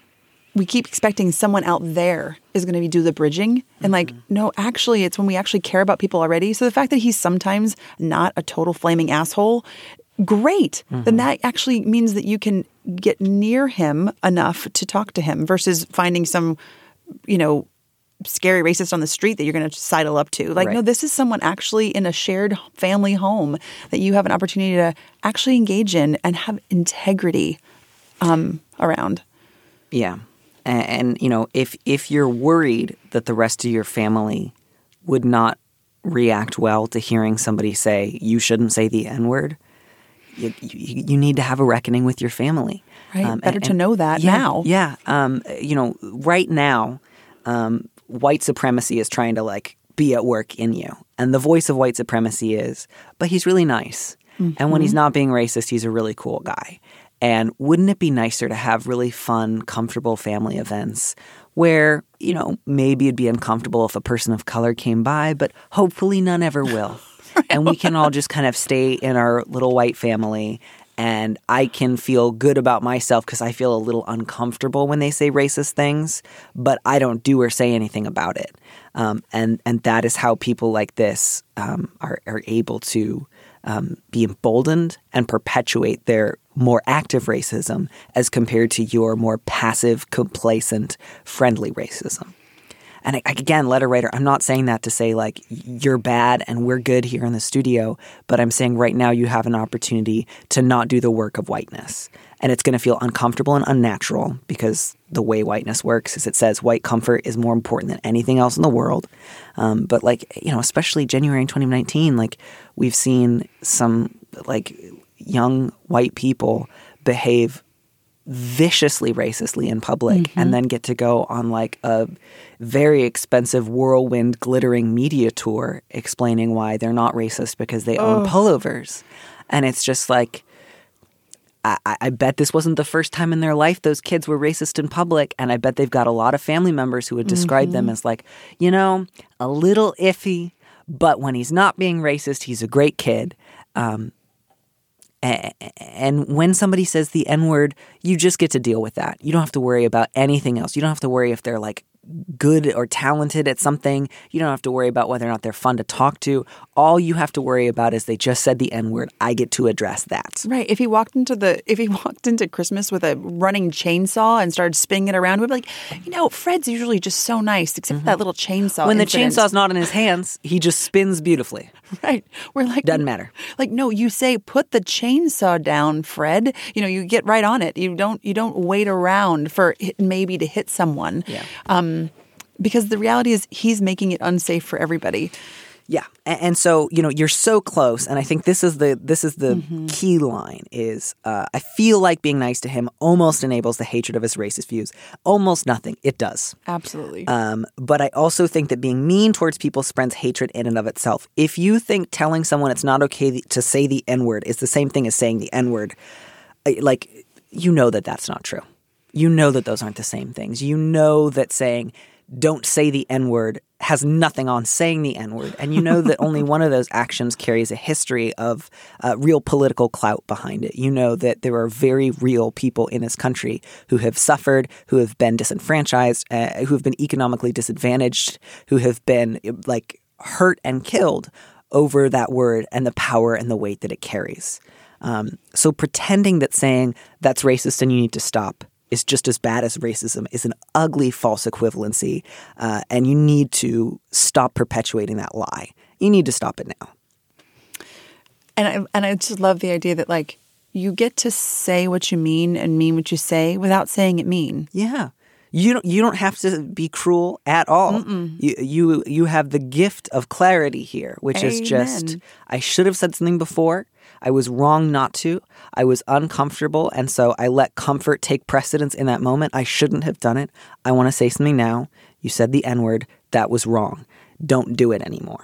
[SPEAKER 9] we keep expecting someone out there is going to be do the bridging. And like, no, actually, it's when we actually care about people already. So the fact that he's sometimes not a total flaming asshole, great.
[SPEAKER 5] Mm-hmm.
[SPEAKER 9] Then that actually means that you can get near him enough to talk to him versus finding some, you know, scary racist on the street that you're going to sidle up to. Like,
[SPEAKER 5] Right.
[SPEAKER 9] no, this is someone actually in a shared family home that you have an opportunity to actually engage in and have integrity um, around.
[SPEAKER 5] Yeah. And, and, you know, if if you're worried that the rest of your family would not react well to hearing somebody say, you shouldn't say the N-word, you, you, you need to have a reckoning with your family.
[SPEAKER 9] Right?
[SPEAKER 5] Um,
[SPEAKER 9] Better
[SPEAKER 5] and-
[SPEAKER 9] to know that
[SPEAKER 5] yeah,
[SPEAKER 9] now.
[SPEAKER 5] Yeah. Um, you know, right now, um, white supremacy is trying to, like, be at work in you. And the voice of white supremacy is, but he's really nice. And when he's
[SPEAKER 9] Mhm.
[SPEAKER 5] not being racist, he's a really cool guy. And wouldn't it be nicer to have really fun, comfortable family events where, you know, maybe it'd be uncomfortable if a person of color came by, but hopefully none ever will. And we can all just kind of stay in our little white family, and I can feel good about myself because I feel a little uncomfortable when they say racist things, but I don't do or say anything about it. Um, and, and that is how people like this um, are, are able to um, be emboldened and perpetuate their more active racism as compared to your more passive, complacent, friendly racism. And I, again, letter writer, I'm not saying that to say like you're bad and we're good here in the studio, but I'm saying right now you have an opportunity to not do the work of whiteness. And it's going to feel uncomfortable and unnatural because the way whiteness works is it says white comfort is more important than anything else in the world. Um, but like, you know, especially January in twenty nineteen, like we've seen some like young white people behave viciously racistly in public
[SPEAKER 9] Mhm.
[SPEAKER 5] and then get to go on like a very expensive whirlwind glittering media tour explaining why they're not racist because they own
[SPEAKER 9] Ugh.
[SPEAKER 5] pullovers. And it's just like, I, I bet this wasn't the first time in their life those kids were racist in public, and I bet they've got a lot of family members who would describe mm-hmm. them as like, you know, a little iffy, but when he's not being racist, he's a great kid. Um, and, and when somebody says the N-word, you just get to deal with that. You don't have to worry about anything else. You don't have to worry if they're like good or talented at something. You don't have to worry about whether or not they're fun to talk to. All you have to worry about is they just said the N-word. I get to address that.
[SPEAKER 9] Right. If he walked into the if he walked into Christmas with a running chainsaw and started spinning it around, we'd be like, you know, Fred's usually just so nice, except mm-hmm. for that little chainsaw.
[SPEAKER 5] When
[SPEAKER 9] incident.
[SPEAKER 5] the chainsaw's not in his hands, he just spins beautifully.
[SPEAKER 9] Right. We're like,
[SPEAKER 5] doesn't matter.
[SPEAKER 9] Like, no, you say put the chainsaw down, Fred. You know, you get right on it. You don't you don't wait around for it maybe to hit someone.
[SPEAKER 5] Yeah.
[SPEAKER 9] Um, because the reality is he's making it unsafe for everybody.
[SPEAKER 5] Yeah. And, and so, you know, you're so close. And I think this is the this is the
[SPEAKER 9] mm-hmm.
[SPEAKER 5] key line is uh, I feel like being nice to him almost enables the hatred of his racist views. Almost nothing. It does.
[SPEAKER 9] Absolutely.
[SPEAKER 5] Um, but I also think that being mean towards people spreads hatred in and of itself. If you think telling someone it's not okay to say the N-word is the same thing as saying the N-word, like, you know that that's not true. You know that those aren't the same things. You know that saying don't say the N-word has nothing on saying the N-word. And you know that only one of those actions carries a history of uh, real political clout behind it. You know that there are very real people in this country who have suffered, who have been disenfranchised, uh, who have been economically disadvantaged, who have been like hurt and killed over that word and the power and the weight that it carries. Um, so pretending that saying that's racist and you need to stop is just as bad as racism is an ugly false equivalency, uh, and you need to stop perpetuating that lie. You need to stop it now.
[SPEAKER 9] And I, and I just love the idea that, like, you get to say what you mean and mean what you say without saying it mean.
[SPEAKER 5] Yeah. You don't you don't have to be cruel at all.
[SPEAKER 9] Mm-mm.
[SPEAKER 5] You you you have the gift of clarity here, which
[SPEAKER 9] Amen.
[SPEAKER 5] is just, I should have said something before. I was wrong not to. I was uncomfortable, and so I let comfort take precedence in that moment. I shouldn't have done it. I want to say something now. You said the N-word. That was wrong. Don't do it anymore.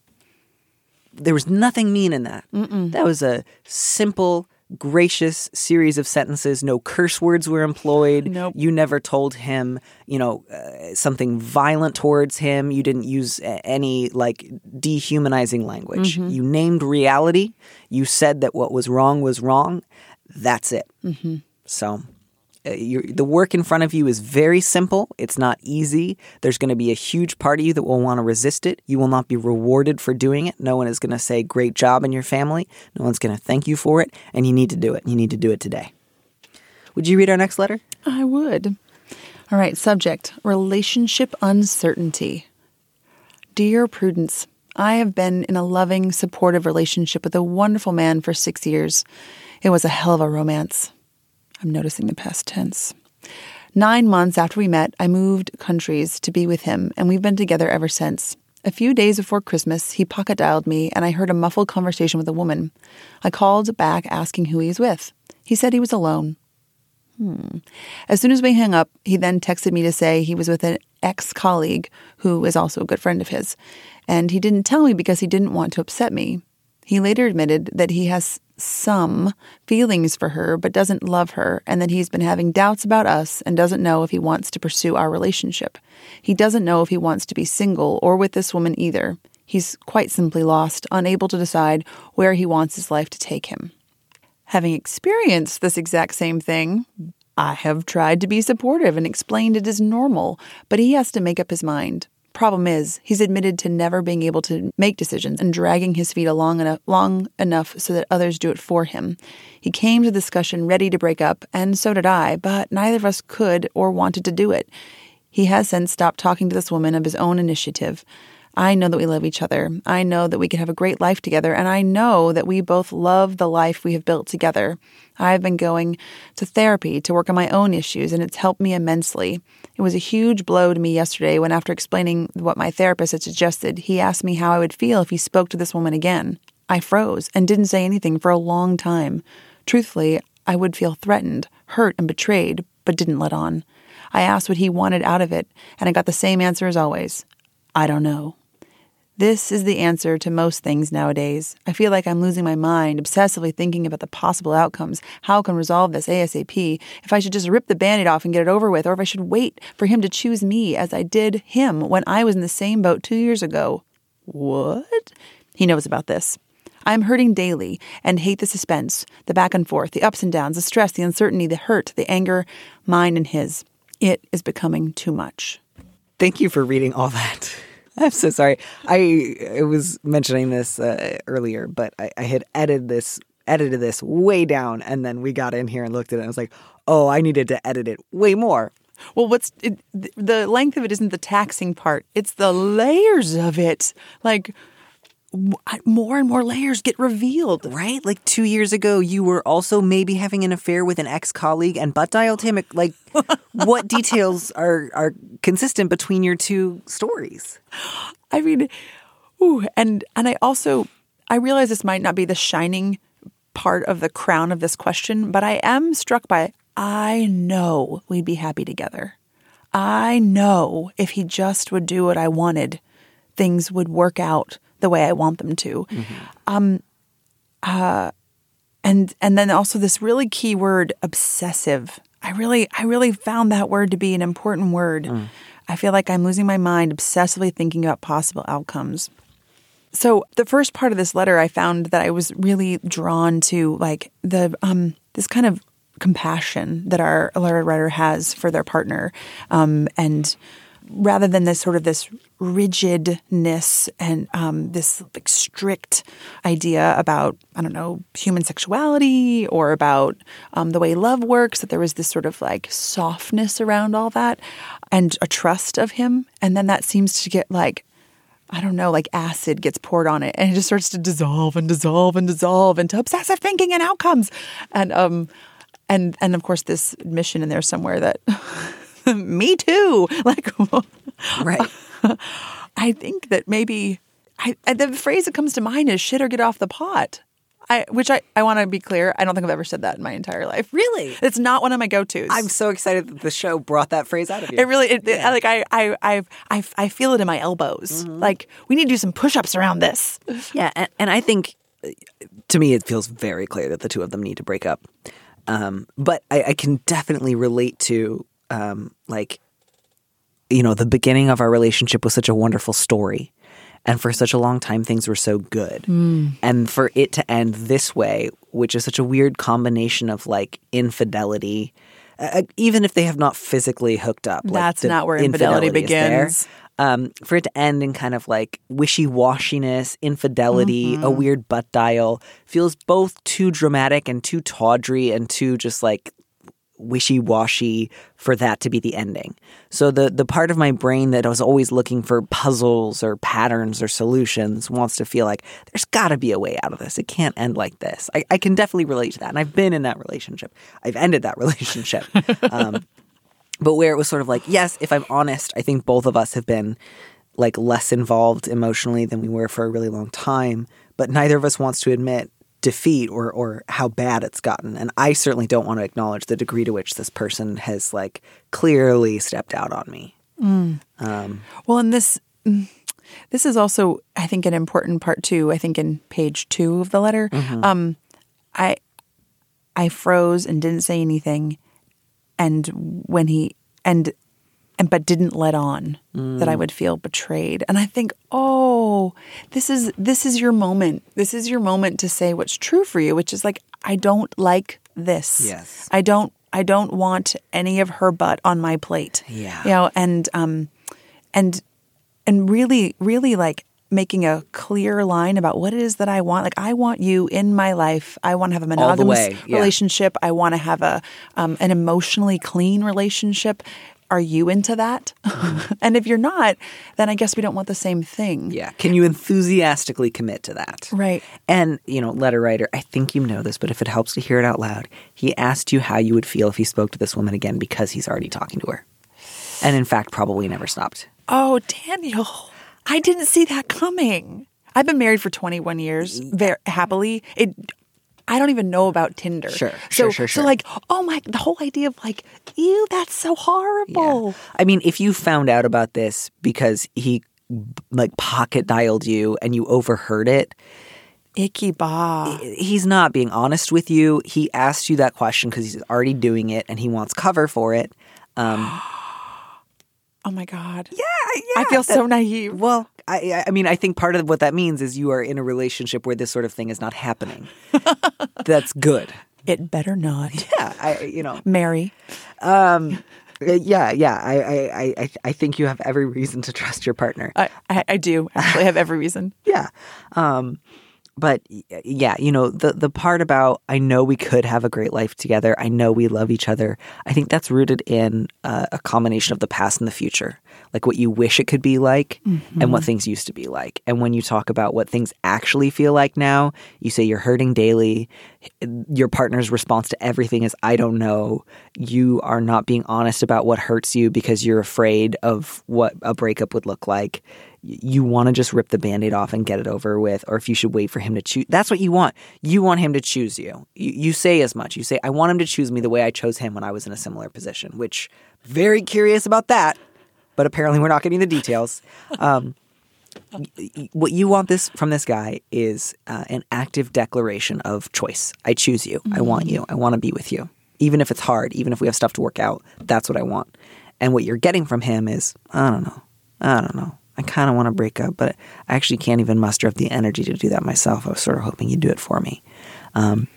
[SPEAKER 5] There was nothing mean in that.
[SPEAKER 9] Mm-mm.
[SPEAKER 5] That was a simple, gracious series of sentences. No curse words were employed.
[SPEAKER 9] Nope.
[SPEAKER 5] You never told him, you know, uh, something violent towards him. You didn't use any like dehumanizing language.
[SPEAKER 9] Mm-hmm.
[SPEAKER 5] You named reality. You said that what was wrong was wrong. That's it.
[SPEAKER 9] Mm-hmm.
[SPEAKER 5] So uh, you're, the work in front of you is very simple. It's not easy. There's going to be a huge part of you that will want to resist it. You will not be rewarded for doing it. No one is going to say, great job in your family. No one's going to thank you for it. And you need to do it. You need to do it today. Would you read our next letter?
[SPEAKER 9] I would. All right. Subject, relationship uncertainty. Dear Prudence, I have been in a loving, supportive relationship with a wonderful man for six years. It was a hell of a romance. I'm noticing the past tense. Nine months after we met, I moved countries to be with him, and we've been together ever since. A few days before Christmas, he pocket dialed me, and I heard a muffled conversation with a woman. I called back asking who he was with. He said he was alone. Hmm. As soon as we hung up, he then texted me to say he was with an ex-colleague who is also a good friend of his, and he didn't tell me because he didn't want to upset me. He later admitted that he has some feelings for her but doesn't love her, and that he's been having doubts about us and doesn't know if he wants to pursue our relationship. He doesn't know if he wants to be single or with this woman either. He's quite simply lost, unable to decide where he wants his life to take him. Having experienced this exact same thing, I have tried to be supportive and explained it is normal, but he has to make up his mind. Problem is, he's admitted to never being able to make decisions and dragging his feet along enough, long enough so that others do it for him. He came to the discussion ready to break up, and so did I, but neither of us could or wanted to do it. He has since stopped talking to this woman of his own initiative. I know that we love each other. I know that we can have a great life together, and I know that we both love the life we have built together. I've been going to therapy to work on my own issues, and it's helped me immensely. It was a huge blow to me yesterday when, after explaining what my therapist had suggested, he asked me how I would feel if he spoke to this woman again. I froze and didn't say anything for a long time. Truthfully, I would feel threatened, hurt, and betrayed, but didn't let on. I asked what he wanted out of it, and I got the same answer as always. I don't know. This is the answer to most things nowadays. I feel like I'm losing my mind, obsessively thinking about the possible outcomes, how I can resolve this ASAP, if I should just rip the Band-Aid off and get it over with, or if I should wait for him to choose me as I did him when I was in the same boat two years ago. What? He knows about this. I'm hurting daily and hate the suspense, the back and forth, the ups and downs, the stress, the uncertainty, the hurt, the anger, mine and his. It is becoming too much.
[SPEAKER 5] Thank you for reading all that. I'm so sorry. I, I was mentioning this uh, earlier, but I, I had edited this edited this way down, and then we got in here and looked at it, and I was like, oh, I needed to edit it way more.
[SPEAKER 9] Well, what's it, the length of it isn't the taxing part. It's the layers of it. Like, more and more layers get revealed.
[SPEAKER 5] Right? Like two years ago, you were also maybe having an affair with an ex-colleague and butt dialed him. Like, what details are, are consistent between your two stories?
[SPEAKER 9] I mean, ooh, and, and I also, I realize this might not be the shining part of the crown of this question, but I am struck by, I know we'd be happy together. I know if he just would do what I wanted, things would work out the way I want them to. Mm-hmm. Um, uh, and and then also this really key word, obsessive. I really I really found that word to be an important word. Mm. I feel like I'm losing my mind obsessively thinking about possible outcomes. So the first part of this letter, I found that I was really drawn to, like the um, this kind of compassion that our letter writer has for their partner, um, and rather than this sort of this rigidness and um, this like strict idea about, I don't know, human sexuality or about um, the way love works, that there was this sort of like softness around all that and a trust of him. And then that seems to get like, I don't know, like acid gets poured on it and it just starts to dissolve and dissolve and dissolve into obsessive thinking and outcomes. And, um, and, and of course, this admission in there somewhere that me too. Like,
[SPEAKER 5] right.
[SPEAKER 9] I think that maybe I, the phrase that comes to mind is shit or get off the pot. I, which I, I want to be clear, I don't think I've ever said that in my entire life.
[SPEAKER 5] Really?
[SPEAKER 9] It's not one of my go-tos.
[SPEAKER 5] I'm so excited that the show brought that phrase out of you.
[SPEAKER 9] It really, it, yeah. it, like I, I, I, I, I feel it in my elbows. Mm-hmm. Like, we need to do some push-ups around this.
[SPEAKER 5] Yeah, and, and I think, to me, it feels very clear that the two of them need to break up. Um, but I, I can definitely relate to, um, like, you know, the beginning of our relationship was such a wonderful story. And for such a long time, things were so good. Mm. And for it to end this way, which is such a weird combination of like infidelity, uh, even if they have not physically hooked up.
[SPEAKER 9] That's
[SPEAKER 5] like,
[SPEAKER 9] not where infidelity, infidelity begins.
[SPEAKER 5] Um, for it to end in kind of like wishy-washiness, infidelity, mm-hmm. a weird butt dial, feels both too dramatic and too tawdry and too just like wishy-washy for that to be the ending. So the the part of my brain that was always looking for puzzles or patterns or solutions wants to feel like there's got to be a way out of this. It can't end like this. I, I can definitely relate to that. And I've been in that relationship. I've ended that relationship. um, but where it was sort of like, yes, if I'm honest, I think both of us have been like less involved emotionally than we were for a really long time. But neither of us wants to admit defeat or or how bad it's gotten. And I certainly don't want to acknowledge the degree to which this person has like clearly stepped out on me.
[SPEAKER 9] Mm.
[SPEAKER 5] Um,
[SPEAKER 9] well, and this this is also, I think, an important part too. I think in page two of the letter, mm-hmm. um, I I froze and didn't say anything, and when he and and but didn't let on mm. that I would feel betrayed. And I think, oh, this is this is your moment. This is your moment to say what's true for you, which is like, I don't like this.
[SPEAKER 5] Yes.
[SPEAKER 9] I don't I don't want any of her butt on my plate.
[SPEAKER 5] Yeah.
[SPEAKER 9] You know, and um and and really, really like making a clear line about what it is that I want. Like, I want you in my life. I want to have a monogamous
[SPEAKER 5] yeah.
[SPEAKER 9] relationship. I want to have a um, an emotionally clean relationship. Are you into that? Mm-hmm. And if you're not, then I guess we don't want the same thing.
[SPEAKER 5] Yeah. Can you enthusiastically commit to that?
[SPEAKER 9] Right.
[SPEAKER 5] And, you know, letter writer, I think you know this, but if it helps to hear it out loud, he asked you how you would feel if he spoke to this woman again because he's already talking to her. And in fact, probably never stopped.
[SPEAKER 9] Oh, Daniel, I didn't see that coming. I've been married for twenty-one years, very happily. It I don't even know about Tinder.
[SPEAKER 5] Sure,
[SPEAKER 9] so,
[SPEAKER 5] sure, sure, sure.
[SPEAKER 9] So like, oh my, the whole idea of like, ew, that's so horrible.
[SPEAKER 5] Yeah. I mean, if you found out about this because he like pocket dialed you and you overheard it.
[SPEAKER 9] Icky bah.
[SPEAKER 5] He's not being honest with you. He asked you that question because he's already doing it and he wants cover for it. Um,
[SPEAKER 9] oh my God.
[SPEAKER 5] Yeah, yeah.
[SPEAKER 9] I feel
[SPEAKER 5] that,
[SPEAKER 9] so naive.
[SPEAKER 5] Well, I, I mean, I think part of what that means is you are in a relationship where this sort of thing is not happening. That's good.
[SPEAKER 9] It better not.
[SPEAKER 5] Yeah, I, you know,
[SPEAKER 9] Mary.
[SPEAKER 5] Um, yeah, yeah. I, I, I, I think you have every reason to trust your partner.
[SPEAKER 9] I, I, I do actually have every reason.
[SPEAKER 5] Yeah. Um, but yeah, you know, the the part about I know we could have a great life together. I know we love each other. I think that's rooted in uh, a combination of the past and the future, like what you wish it could be like mm-hmm. and what things used to be like. And when you talk about what things actually feel like now, you say you're hurting daily. Your partner's response to everything is, I don't know. You are not being honest about what hurts you because you're afraid of what a breakup would look like. You want to just rip the Band-Aid off and get it over with, or if you should wait for him to choose. That's what you want. You want him to choose you. you. You say as much. You say, I want him to choose me the way I chose him when I was in a similar position, which very curious about that, but apparently we're not getting the details. Um, what you want this from this guy is uh, an active declaration of choice. I choose you. Mm-hmm. I want you. I want to be with you. Even if it's hard, even if we have stuff to work out, that's what I want. And what you're getting from him is, I don't know. I don't know. I kind of want to break up, but I actually can't even muster up the energy to do that myself. I was sort of hoping you'd do it for me. Um,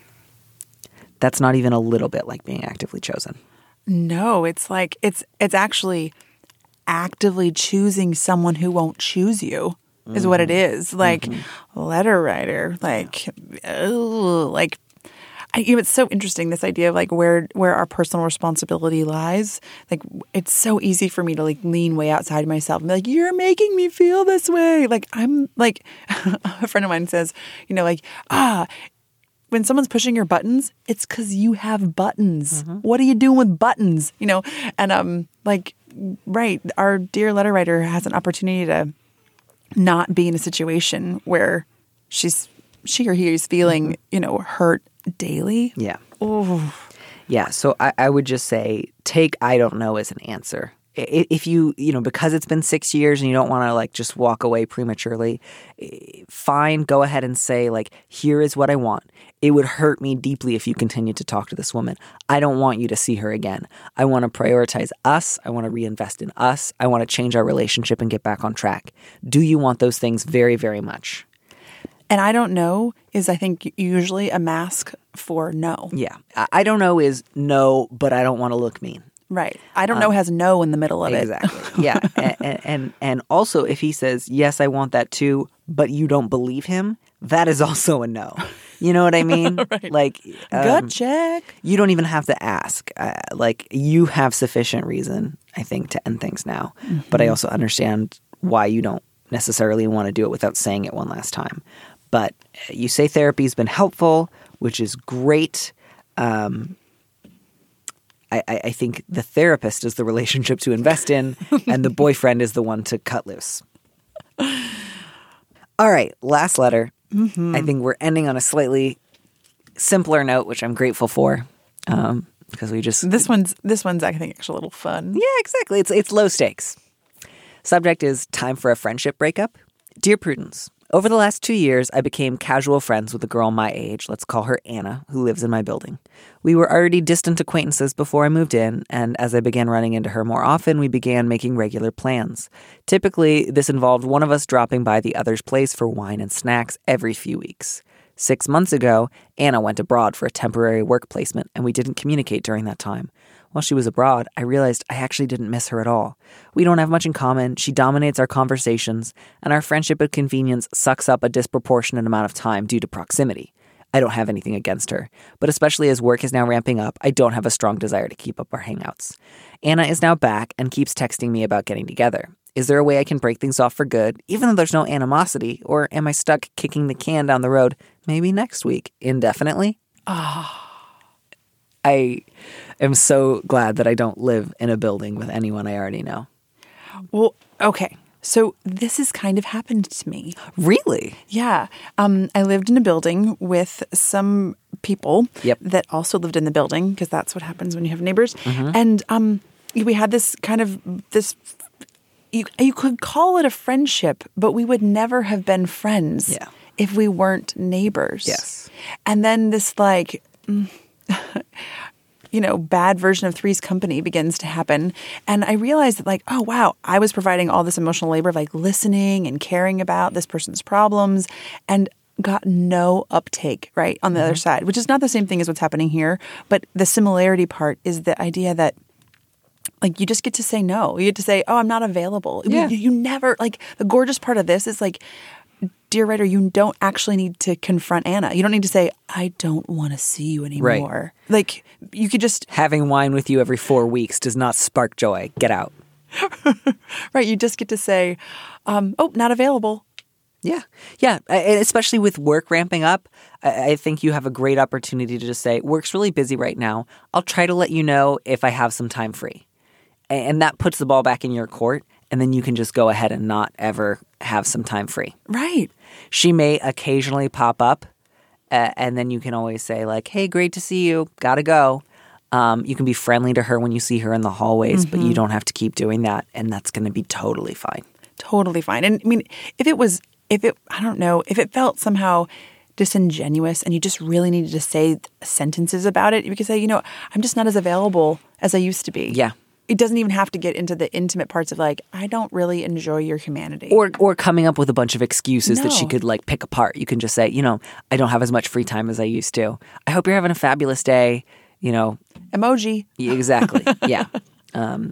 [SPEAKER 5] that's not even a little bit like being actively chosen.
[SPEAKER 9] No, it's like it's it's actually actively choosing someone who won't choose you is mm-hmm. what it is. Like mm-hmm. letter writer, like oh, like. I, you know, it's so interesting, this idea of like where where our personal responsibility lies. Like, it's so easy for me to like lean way outside myself and be like, you're making me feel this way. Like, I'm like, a friend of mine says, you know, like, ah, when someone's pushing your buttons, it's because you have buttons. Mm-hmm. What are you doing with buttons? You know, and um, like, right, our dear letter writer has an opportunity to not be in a situation where she's she or he is feeling, mm-hmm. you know, hurt daily.
[SPEAKER 5] Yeah.
[SPEAKER 9] Oh.
[SPEAKER 5] Yeah. So I, I would just say take I don't know as an answer. If you, you know, because it's been six years and you don't want to like just walk away prematurely, fine, go ahead and say like, here is what I want. It would hurt me deeply if you continued to talk to this woman. I don't want you to see her again. I want to prioritize us. I want to reinvest in us. I want to change our relationship and get back on track. Do you want those things very, very much?
[SPEAKER 9] And I don't know is, I think, usually a mask for no.
[SPEAKER 5] Yeah. I don't know is no, but I don't want to look mean.
[SPEAKER 9] Right. I don't um, know has no in the middle of
[SPEAKER 5] exactly.
[SPEAKER 9] it.
[SPEAKER 5] Exactly. Yeah. and, and and also if he says, yes, I want that too, but you don't believe him, that is also a no. You know what I mean?
[SPEAKER 9] Right.
[SPEAKER 5] Like, um,
[SPEAKER 9] gut check.
[SPEAKER 5] You don't even have to ask. Uh, like, you have sufficient reason, I think, to end things now. Mm-hmm. But I also understand why you don't necessarily want to do it without saying it one last time. But you say therapy's been helpful, which is great. Um, I, I think the therapist is the relationship to invest in, and the boyfriend is the one to cut loose. All right, last letter. Mm-hmm. I think we're ending on a slightly simpler note, which I'm grateful for, um, because we just
[SPEAKER 9] this one's this one's I think actually a little fun.
[SPEAKER 5] Yeah, exactly. It's it's low stakes. Subject is time for a friendship breakup. Dear Prudence. Over the last two years, I became casual friends with a girl my age, let's call her Anna, who lives in my building. We were already distant acquaintances before I moved in, and as I began running into her more often, we began making regular plans. Typically, this involved one of us dropping by the other's place for wine and snacks every few weeks. Six months ago, Anna went abroad for a temporary work placement, and we didn't communicate during that time. While she was abroad, I realized I actually didn't miss her at all. We don't have much in common, she dominates our conversations, and our friendship at convenience sucks up a disproportionate amount of time due to proximity. I don't have anything against her, but especially as work is now ramping up, I don't have a strong desire to keep up our hangouts. Anna is now back and keeps texting me about getting together. Is there a way I can break things off for good, even though there's no animosity, or am I stuck kicking the can down the road, maybe next week, indefinitely?
[SPEAKER 9] Ah.
[SPEAKER 5] I am so glad that I don't live in a building with anyone I already know.
[SPEAKER 9] Well, okay. So this has kind of happened to me.
[SPEAKER 5] Really?
[SPEAKER 9] Yeah. Um, I lived in a building with some people
[SPEAKER 5] yep.
[SPEAKER 9] that also lived in the building, because that's what happens when you have neighbors.
[SPEAKER 5] Mm-hmm.
[SPEAKER 9] And um, we had this kind of this you you could call it a friendship, but we would never have been friends
[SPEAKER 5] Yeah.
[SPEAKER 9] if we weren't neighbors.
[SPEAKER 5] Yes.
[SPEAKER 9] And then this like, mm, you know, bad version of Three's Company begins to happen. And I realized that like, oh, wow, I was providing all this emotional labor of like listening and caring about this person's problems and got no uptake, right, on the mm-hmm. other side, which is not the same thing as what's happening here. But the similarity part is the idea that like you just get to say no. You get to say, oh, I'm not available.
[SPEAKER 5] Yeah.
[SPEAKER 9] You, you never, like the gorgeous part of this is like, dear writer, you don't actually need to confront Anna. You don't need to say, I don't want to see you anymore.
[SPEAKER 5] Right.
[SPEAKER 9] Like you could just...
[SPEAKER 5] Having wine with you every four weeks does not spark joy. Get out.
[SPEAKER 9] Right. You just get to say, um, oh, not available.
[SPEAKER 5] Yeah. Yeah. And especially with work ramping up, I think you have a great opportunity to just say, work's really busy right now. I'll try to let you know if I have some time free. And that puts the ball back in your court. And then you can just go ahead and not ever have some time free.
[SPEAKER 9] Right.
[SPEAKER 5] She may occasionally pop up. Uh, and then you can always say like, hey, great to see you. Gotta go. Um, you can be friendly to her when you see her in the hallways, mm-hmm. but you don't have to keep doing that. And that's going to be totally fine.
[SPEAKER 9] Totally fine. And I mean, if it was, if it, I don't know, if it felt somehow disingenuous and you just really needed to say sentences about it, you could say, you know, I'm just not as available as I used to be.
[SPEAKER 5] Yeah.
[SPEAKER 9] It doesn't even have to get into the intimate parts of like, I don't really enjoy your humanity.
[SPEAKER 5] Or or coming up with a bunch of excuses
[SPEAKER 9] No.
[SPEAKER 5] that she could like pick apart. You can just say, you know, I don't have as much free time as I used to. I hope you're having a fabulous day. You know.
[SPEAKER 9] Emoji.
[SPEAKER 5] Exactly. Yeah. Um,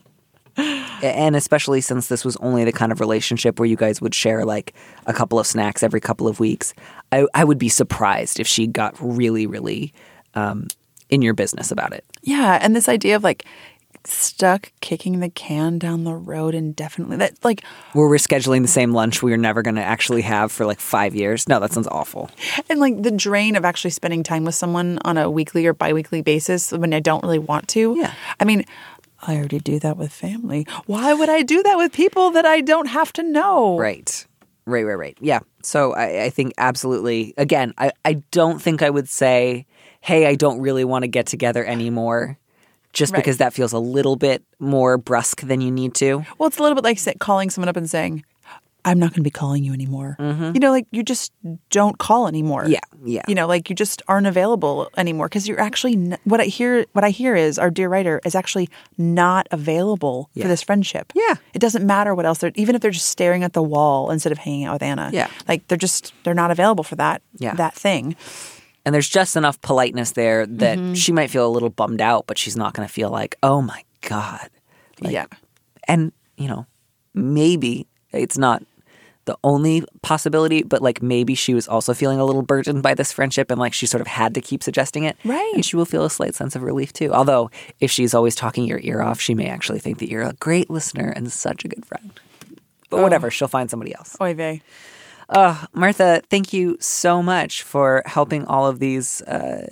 [SPEAKER 5] and especially since this was only the kind of relationship where you guys would share like a couple of snacks every couple of weeks, I, I would be surprised if she got really, really um, in your business about it.
[SPEAKER 9] Yeah. And this idea of like, stuck kicking the can down the road indefinitely. That like
[SPEAKER 5] where we're scheduling the same lunch we are never going to actually have for like five years. No, that sounds awful.
[SPEAKER 9] And like the drain of actually spending time with someone on a weekly or biweekly basis when I don't really want to.
[SPEAKER 5] Yeah.
[SPEAKER 9] I mean, I already do that with family. Why would I do that with people that I don't have to know?
[SPEAKER 5] Right. Right, right, right. Yeah. So I, I think absolutely, again, I, I don't think I would say, hey, I don't really want to get together anymore. Just
[SPEAKER 9] Right.
[SPEAKER 5] because that feels a little bit more brusque than you need to.
[SPEAKER 9] Well, it's a little bit like say, calling someone up and saying, I'm not going to be calling you anymore.
[SPEAKER 5] Mm-hmm.
[SPEAKER 9] You know, like you just don't call anymore.
[SPEAKER 5] Yeah, yeah.
[SPEAKER 9] You know, like you just aren't available anymore because you're actually n- what I hear. What I hear is our dear writer is actually not available
[SPEAKER 5] Yeah.
[SPEAKER 9] for this friendship.
[SPEAKER 5] Yeah,
[SPEAKER 9] it doesn't matter what else they're. Even if they're just staring at the wall instead of hanging out with Anna.
[SPEAKER 5] Yeah,
[SPEAKER 9] like they're just they're not available for that.
[SPEAKER 5] Yeah.
[SPEAKER 9] that thing.
[SPEAKER 5] And there's just enough politeness there that
[SPEAKER 9] Mm-hmm.
[SPEAKER 5] she might feel a little bummed out, but she's not going to feel like, oh my God. Like,
[SPEAKER 9] yeah.
[SPEAKER 5] And, you know, maybe it's not the only possibility, but like maybe she was also feeling a little burdened by this friendship and like she sort of had to keep suggesting it.
[SPEAKER 9] Right.
[SPEAKER 5] And she will feel a slight sense of relief too. Although if she's always talking your ear off, she may actually think that you're a great listener and such a good friend. But
[SPEAKER 9] Oh.
[SPEAKER 5] whatever, she'll find somebody else.
[SPEAKER 9] Oy vey.
[SPEAKER 5] Uh, Martha, thank you so much for helping all of these, uh,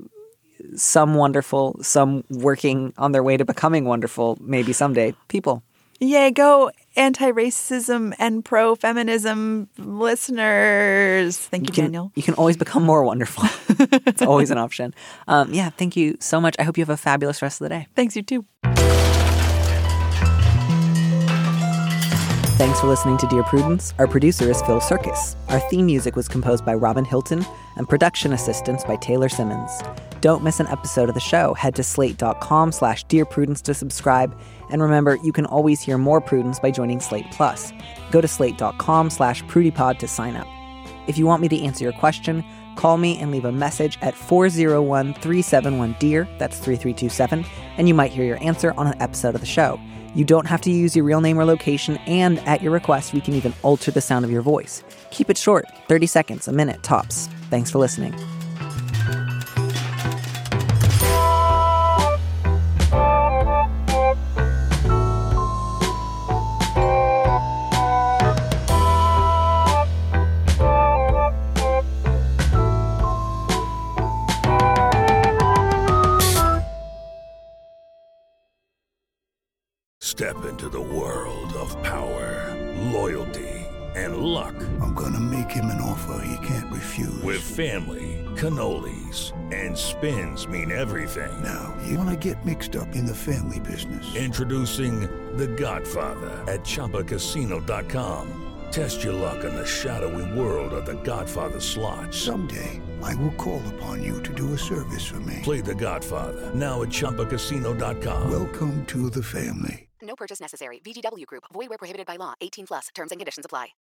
[SPEAKER 5] some wonderful, some working on their way to becoming wonderful, maybe someday, people.
[SPEAKER 9] Yay, go anti-racism and pro-feminism listeners. Thank you,
[SPEAKER 5] You can,
[SPEAKER 9] Daniel.
[SPEAKER 5] you can always become more wonderful. It's always an option. Um, yeah, thank you so much. I hope you have a fabulous rest of the day.
[SPEAKER 9] Thanks, you too.
[SPEAKER 5] Thanks for listening to Dear Prudence. Our producer is Phil Circus. Our theme music was composed by Robin Hilton and production assistance by Taylor Simmons. Don't miss an episode of the show. Head to slate.com slash Dear Prudence to subscribe. And remember, you can always hear more Prudence by joining Slate Plus. Go to slate.com slash prudypod to sign up. If you want me to answer your question, call me and leave a message at four oh one, three seven one, D E A R, that's three three two seven, and you might hear your answer on an episode of the show. You don't have to use your real name or location, and at your request, we can even alter the sound of your voice. Keep it short, thirty seconds, a minute, tops. Thanks for listening.
[SPEAKER 13] Step into the world of power, loyalty, and luck.
[SPEAKER 14] I'm gonna make him an offer he can't refuse.
[SPEAKER 13] With family, cannolis, and spins mean everything.
[SPEAKER 14] Now, you wanna get mixed up in the family business.
[SPEAKER 13] Introducing The Godfather at Chumba Casino dot com. Test your luck in the shadowy world of The Godfather slot.
[SPEAKER 14] Someday, I will call upon you to do a service for me.
[SPEAKER 13] Play The Godfather, now at Chumba Casino dot com.
[SPEAKER 14] Welcome to the family.
[SPEAKER 15] No purchase necessary. V G W Group. Void where prohibited by law. eighteen plus. Terms and conditions apply.